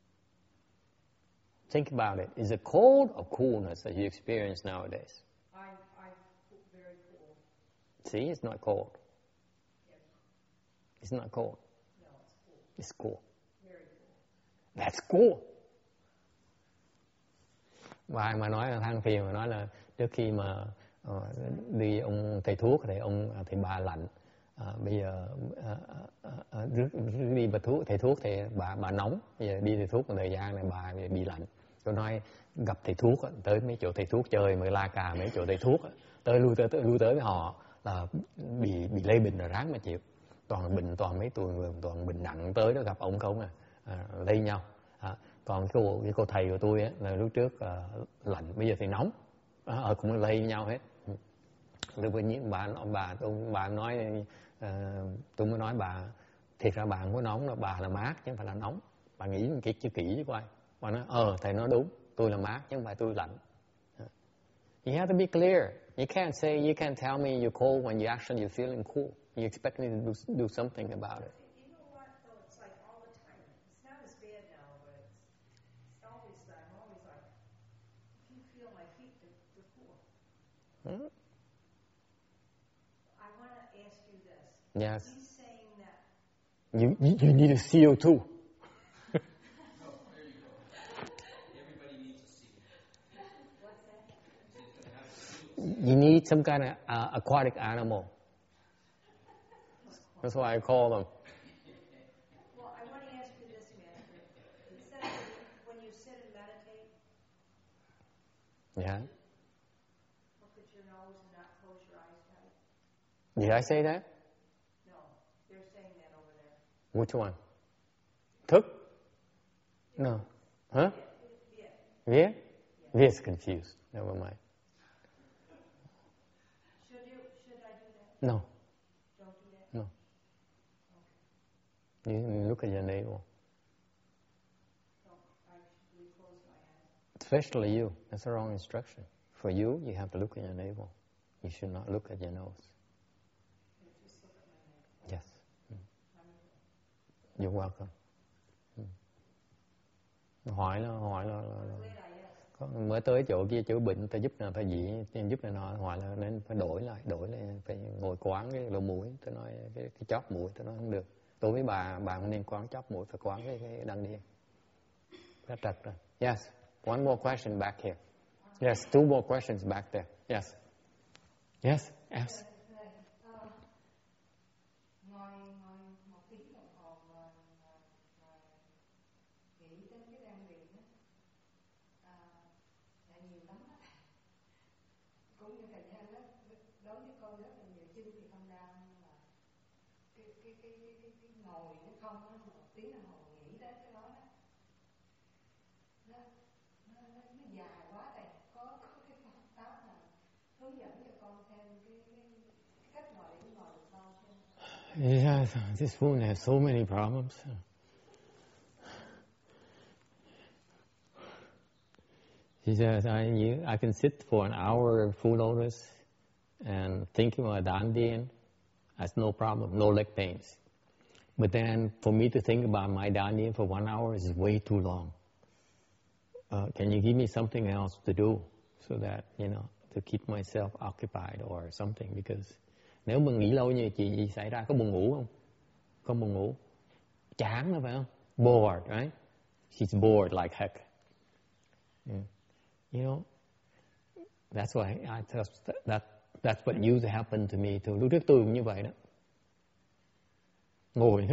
Think about it. Is it cold or coolness that you experience nowadays? I'm very cool. See, it's not cold. Yes. It's not cold. No, it's cool. It's cool. Very cool. That's cool. Và mà nói là than phiền mà nói là trước khi mà đi ông thầy thuốc thì ông thì bà lạnh. Bây giờ đi thầy thuốc thì bà nóng. Bây giờ đi thầy thuốc một thời gian này bà bị lạnh. Tôi nói gặp thầy thuốc tới mấy chỗ thầy thuốc chơi mà la cà mấy chỗ thầy thuốc tới lui tới với họ là bị lây bệnh rồi ráng mà chịu. Toàn bệnh, toàn mấy người toàn bệnh nặng tới đó gặp ông không lây nhau. Còn cái cô thầy của tôi á là lúc trước lạnh, bây giờ thì nóng, cũng lây nhau hết. Lúc nhiên bà nói tôi mới nói bà thiệt ra bà không có nóng đâu, bà là mát chứ không phải là nóng. Bà nghĩ một cái chữ kỹ chứ coi. Bà nói thầy nói đúng, tôi là mát chứ không phải tôi lạnh. You have to be clear. You can't tell me you're cold when you actually you're feeling cool. You expect me to do something about it. You know what, though? It's like all the time. It's not as bad now, but it's always, I'm always like, if you feel my feet, they're cool. Hmm? I want to ask you this. Yes. He's saying that You need a CO2. You need some kind of aquatic animal. That's why I call them. Well, I want to ask you this, Master. It says when you sit and meditate, Yeah. look at your nose and not close your eyes tight. Did I say that? No, they're saying that over there. Which one? Thức? No. Huh? Vía? Via's confused. Never mind. Should I do that? No. Don't do that? No. You look at your navel. So I should really close my eyes. Especially you. That's the wrong instruction. For you, you have to look at your navel. You should not look at your nose. Just look at my nose. Yes. You're welcome. Hỏi là Glad I asked. mới tới chỗ kia chữa bệnh, ta giúp nào ta giúp này nọ, hỏi là nên phải đổi lại, phải ngồi quán cái lỗ mũi. Tôi nói cái chóp mũi, tôi nói không được. Tôi với bà không nên quán chóp mũi, phải quán cái đăng điên. Rất trật rồi. Yes, one more question back here. Yes, two more questions back there. Yes. Yes, yes. Ngồi một tiếng đồng hồ mà nghĩ đến cái đan điền đó là nhiều lắm đó. Cũng như thầy Nhân đó, đối với con rất là nhiều chân thì không đau, nhưng mà cái ngồi nó không có một tiếng đồng hồ nghĩ đến cái đó đó. Nó dài quá thầy, có cái pháp pháp nào hướng dẫn cho con thêm cái cách ngồi để ngồi được lâu không? Yeah, this woman has so many problems. She says, I can sit for an hour full lotus and thinking about Dandian. That's no problem, no leg pains. But then for me to think about my Dandian for 1 hour is way too long. Can you give me something else to do so that, to keep myself occupied or something? Because nếu mà nghĩ lâu như chuyện gì xảy ra, có buồn ngủ không? Không buồn ngủ. Chán nữa phải không? Bored, right? She's bored like heck. That's why that's what used to happen to me too. Lúc trước tôi cũng như vậy đó. Ngồi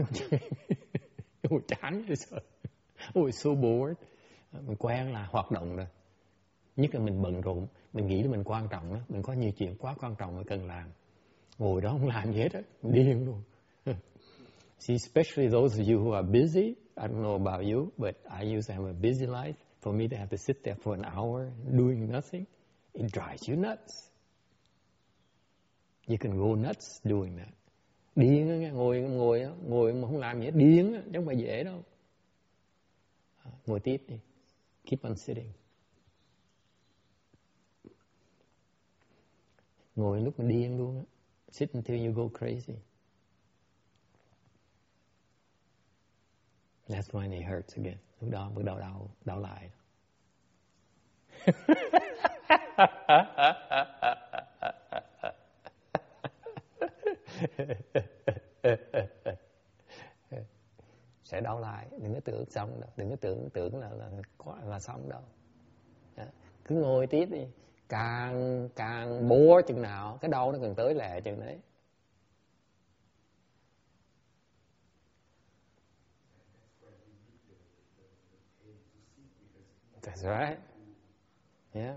chán vậy sao? So bored. Mình quen là hoạt động rồi. Nhất là mình bận rộn, mình nghĩ là mình quan trọng đó, mình có nhiều chuyện quá quan trọng mà cần làm. Ngồi đó không làm gì hết á, điên luôn. See, especially those of you who are busy, I don't know about you, but I used to have a busy life. For me to have to sit there for an hour doing nothing, it drives you nuts. You can go nuts doing that. Điên á nghe, ngồi mà không làm gì hết, điên á, chứ không phải dễ đâu. Ngồi tiếp đi, keep on sitting. Ngồi lúc mà điên luôn á, sit until you go crazy. That's when it hurts again. Lúc đó bắt đầu đau lại. Sẽ đau lại, đừng có tưởng xong đâu, đừng có tưởng là xong đâu. Cứ ngồi tiếp đi, càng bore chừng nào, cái đau nó càng tới lẹ chừng đấy. That's right. Yeah.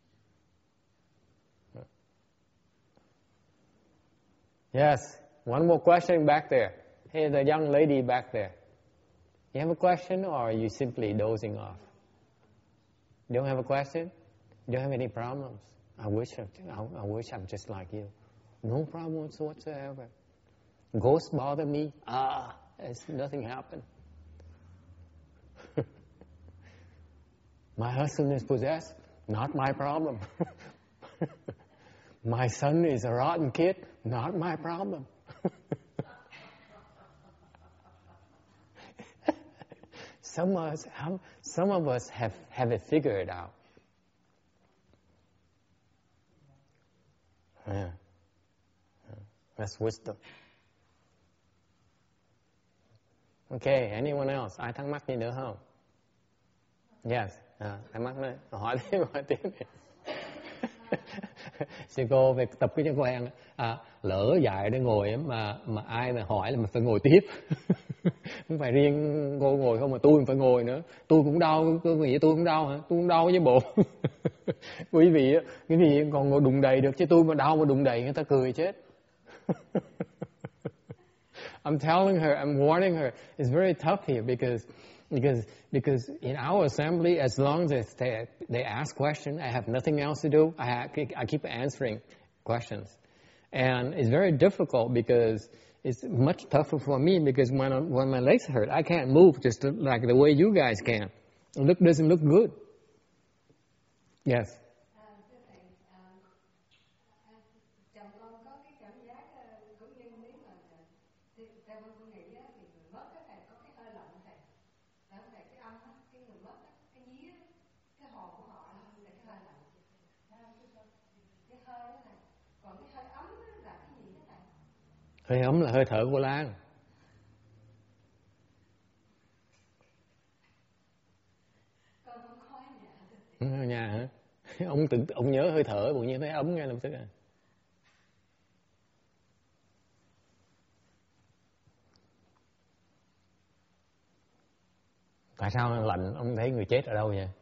Yes. One more question back there. Hey, the young lady back there. You have a question, or are you simply dozing off? You don't have a question? You don't have any problems? I wish I'm just like you. No problems whatsoever. Ghosts bother me? Nothing happened. My husband is possessed? Not my problem. My son is a rotten kid? Not my problem. Some of us have it figured out. Yeah. That's wisdom. Okay, anyone else? Ai thắc mắc gì nữa không? Yes. Thắc mắc nữa. Hỏi tiếp đi. Sư cô về tập cái thói quen lỡ dạy để ngồi mà ai mà hỏi là mình phải ngồi tiếp. Không phải riêng cô ngồi không mà tôi phải ngồi nữa. Tôi cũng đau, tôi nghĩ tôi cũng đau hả? Tôi cũng đau với bộ. Quý vị còn ngồi đụng đầy được, chứ tôi mà đau mà đụng đầy người ta cười chết. I'm telling her, I'm warning her, it's very tough here because in our assembly, as long as they ask questions, I have nothing else to do. I keep answering questions. And it's very difficult because it's much tougher for me because when my legs hurt, I can't move just like the way you guys can. It doesn't look good. Yes. Chồng con có cái cảm giác cũng như nếu mà theo con nghĩ thì người mất thầy có cái hơi lạnh thầy. Đó thầy cái âm cái người mất cái vía cái hồn của họ là cái hơi lạnh. Cái hơi đó thầy. Còn cái hơi ấm là cái gì đó thầy? Hơi ấm là hơi thở của Lan. Con không có ở nhà hả? Ông nhớ hơi thở, tự nhiên thấy ấm ngay lập tức à. Tại sao lạnh? Ông thấy người chết ở đâu vậy?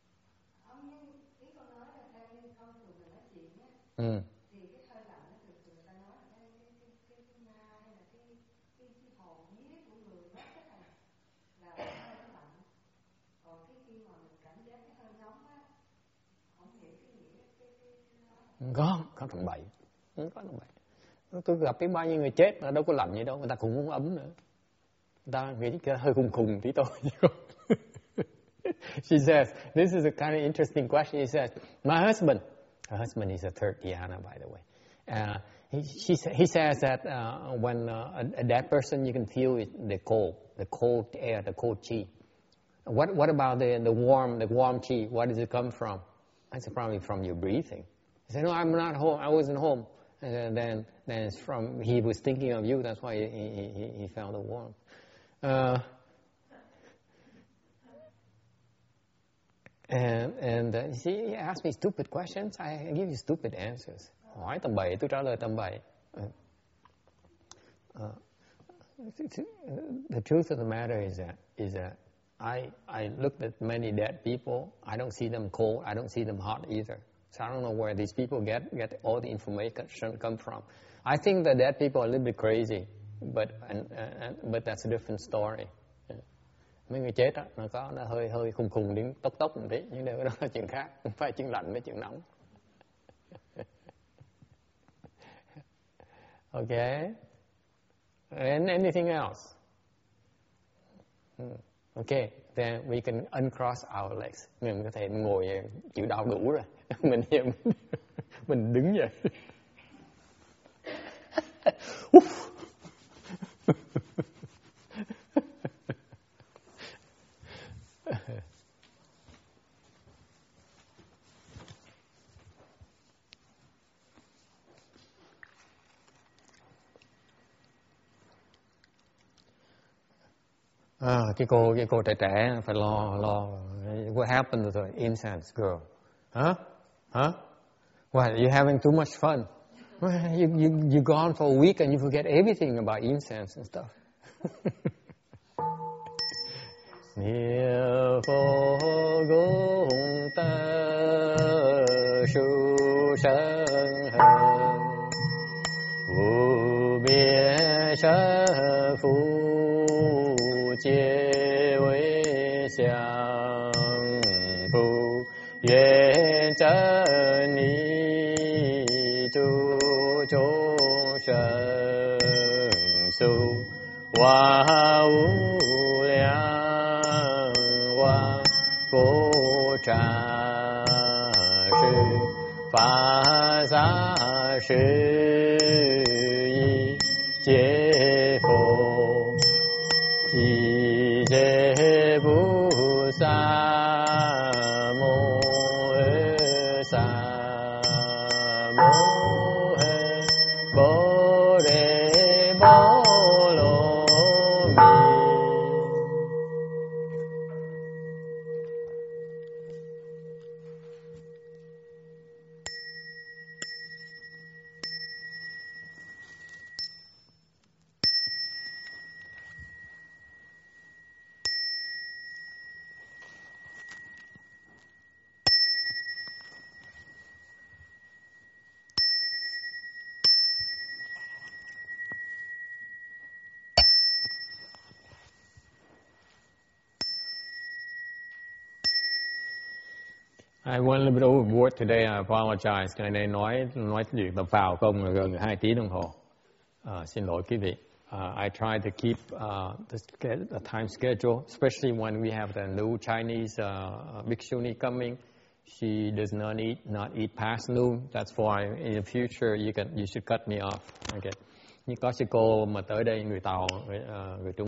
Ý con nói là theo như con thường mình nói chuyện á, thì cái hơi lạnh nó thường người ta nói là cái ma hay là cái hồn vía của người mất cái này là cái hơi nó lạnh. Còn cái khi mà mình cảm giác cái hơi nóng á, không hiểu cái nghĩa cái Có thằng bậy. Có thằng bậy. Tôi gặp bao nhiêu người chết mà đâu có lạnh gì đâu, người ta cũng muốn ấm nữa. Người ta nghĩ cái hơi khùng tí tôi. She says, this is a kind of interesting question. She says, her husband is a third dhyana, by the way. He says that when a dead person, you can feel the cold air, the cold chi. What about the warm chi? Where does it come from? It's probably from your breathing. He said, no, I'm not home. I wasn't home. And then it's from, he was thinking of you. That's why he felt the warmth. And he asked me stupid questions. I give you stupid answers. Hỏi tầm bậy, tôi trả lời tầm bậy. The truth of the matter is that I looked at many dead people. I don't see them cold. I don't see them hot either. So I don't know where these people get all the information come from. I think the dead people are a little bit crazy, but that's a different story. Mấy người chết á, nó hơi khùng đến tốc một tí, nhưng đó là chuyện khác, không phải chuyện lạnh với chuyện nóng. Okay. And anything else? Okay, then we can uncross our legs. Mình có thể ngồi chịu đau đủ rồi. Mình đứng vậy. Cái cô trẻ phải lo what happened to the incense girl? Huh? What, you having too much fun? You gone for a week and you forget everything about incense and stuff. Niệm Phật Gong Ta Shu Sân Hờ Vô Biên Sơ Phu Chế Vĩ Xiang Phu Yuan Chân Ni Chu Chung Sân Su Hoa Vũ Liang Hoa Cố Trà Sư Phá Giá Sư Yi Chế Phổ Thị Chế Bú Sa Mô Sa Mô Bồ Đề Bồ Lô Mi. I went a little bit overboard today. I apologize. Cái này nói chuyện tập vào không gần 2 tiếng đồng hồ. Xin lỗi quý vị. I try to keep the time schedule, especially when we have the new Chinese bhikshuni coming. She does not eat past noon. That's why in the future you should cut me off. Okay. Nhưng có sư cô mà tới đây người Tàu, người Trung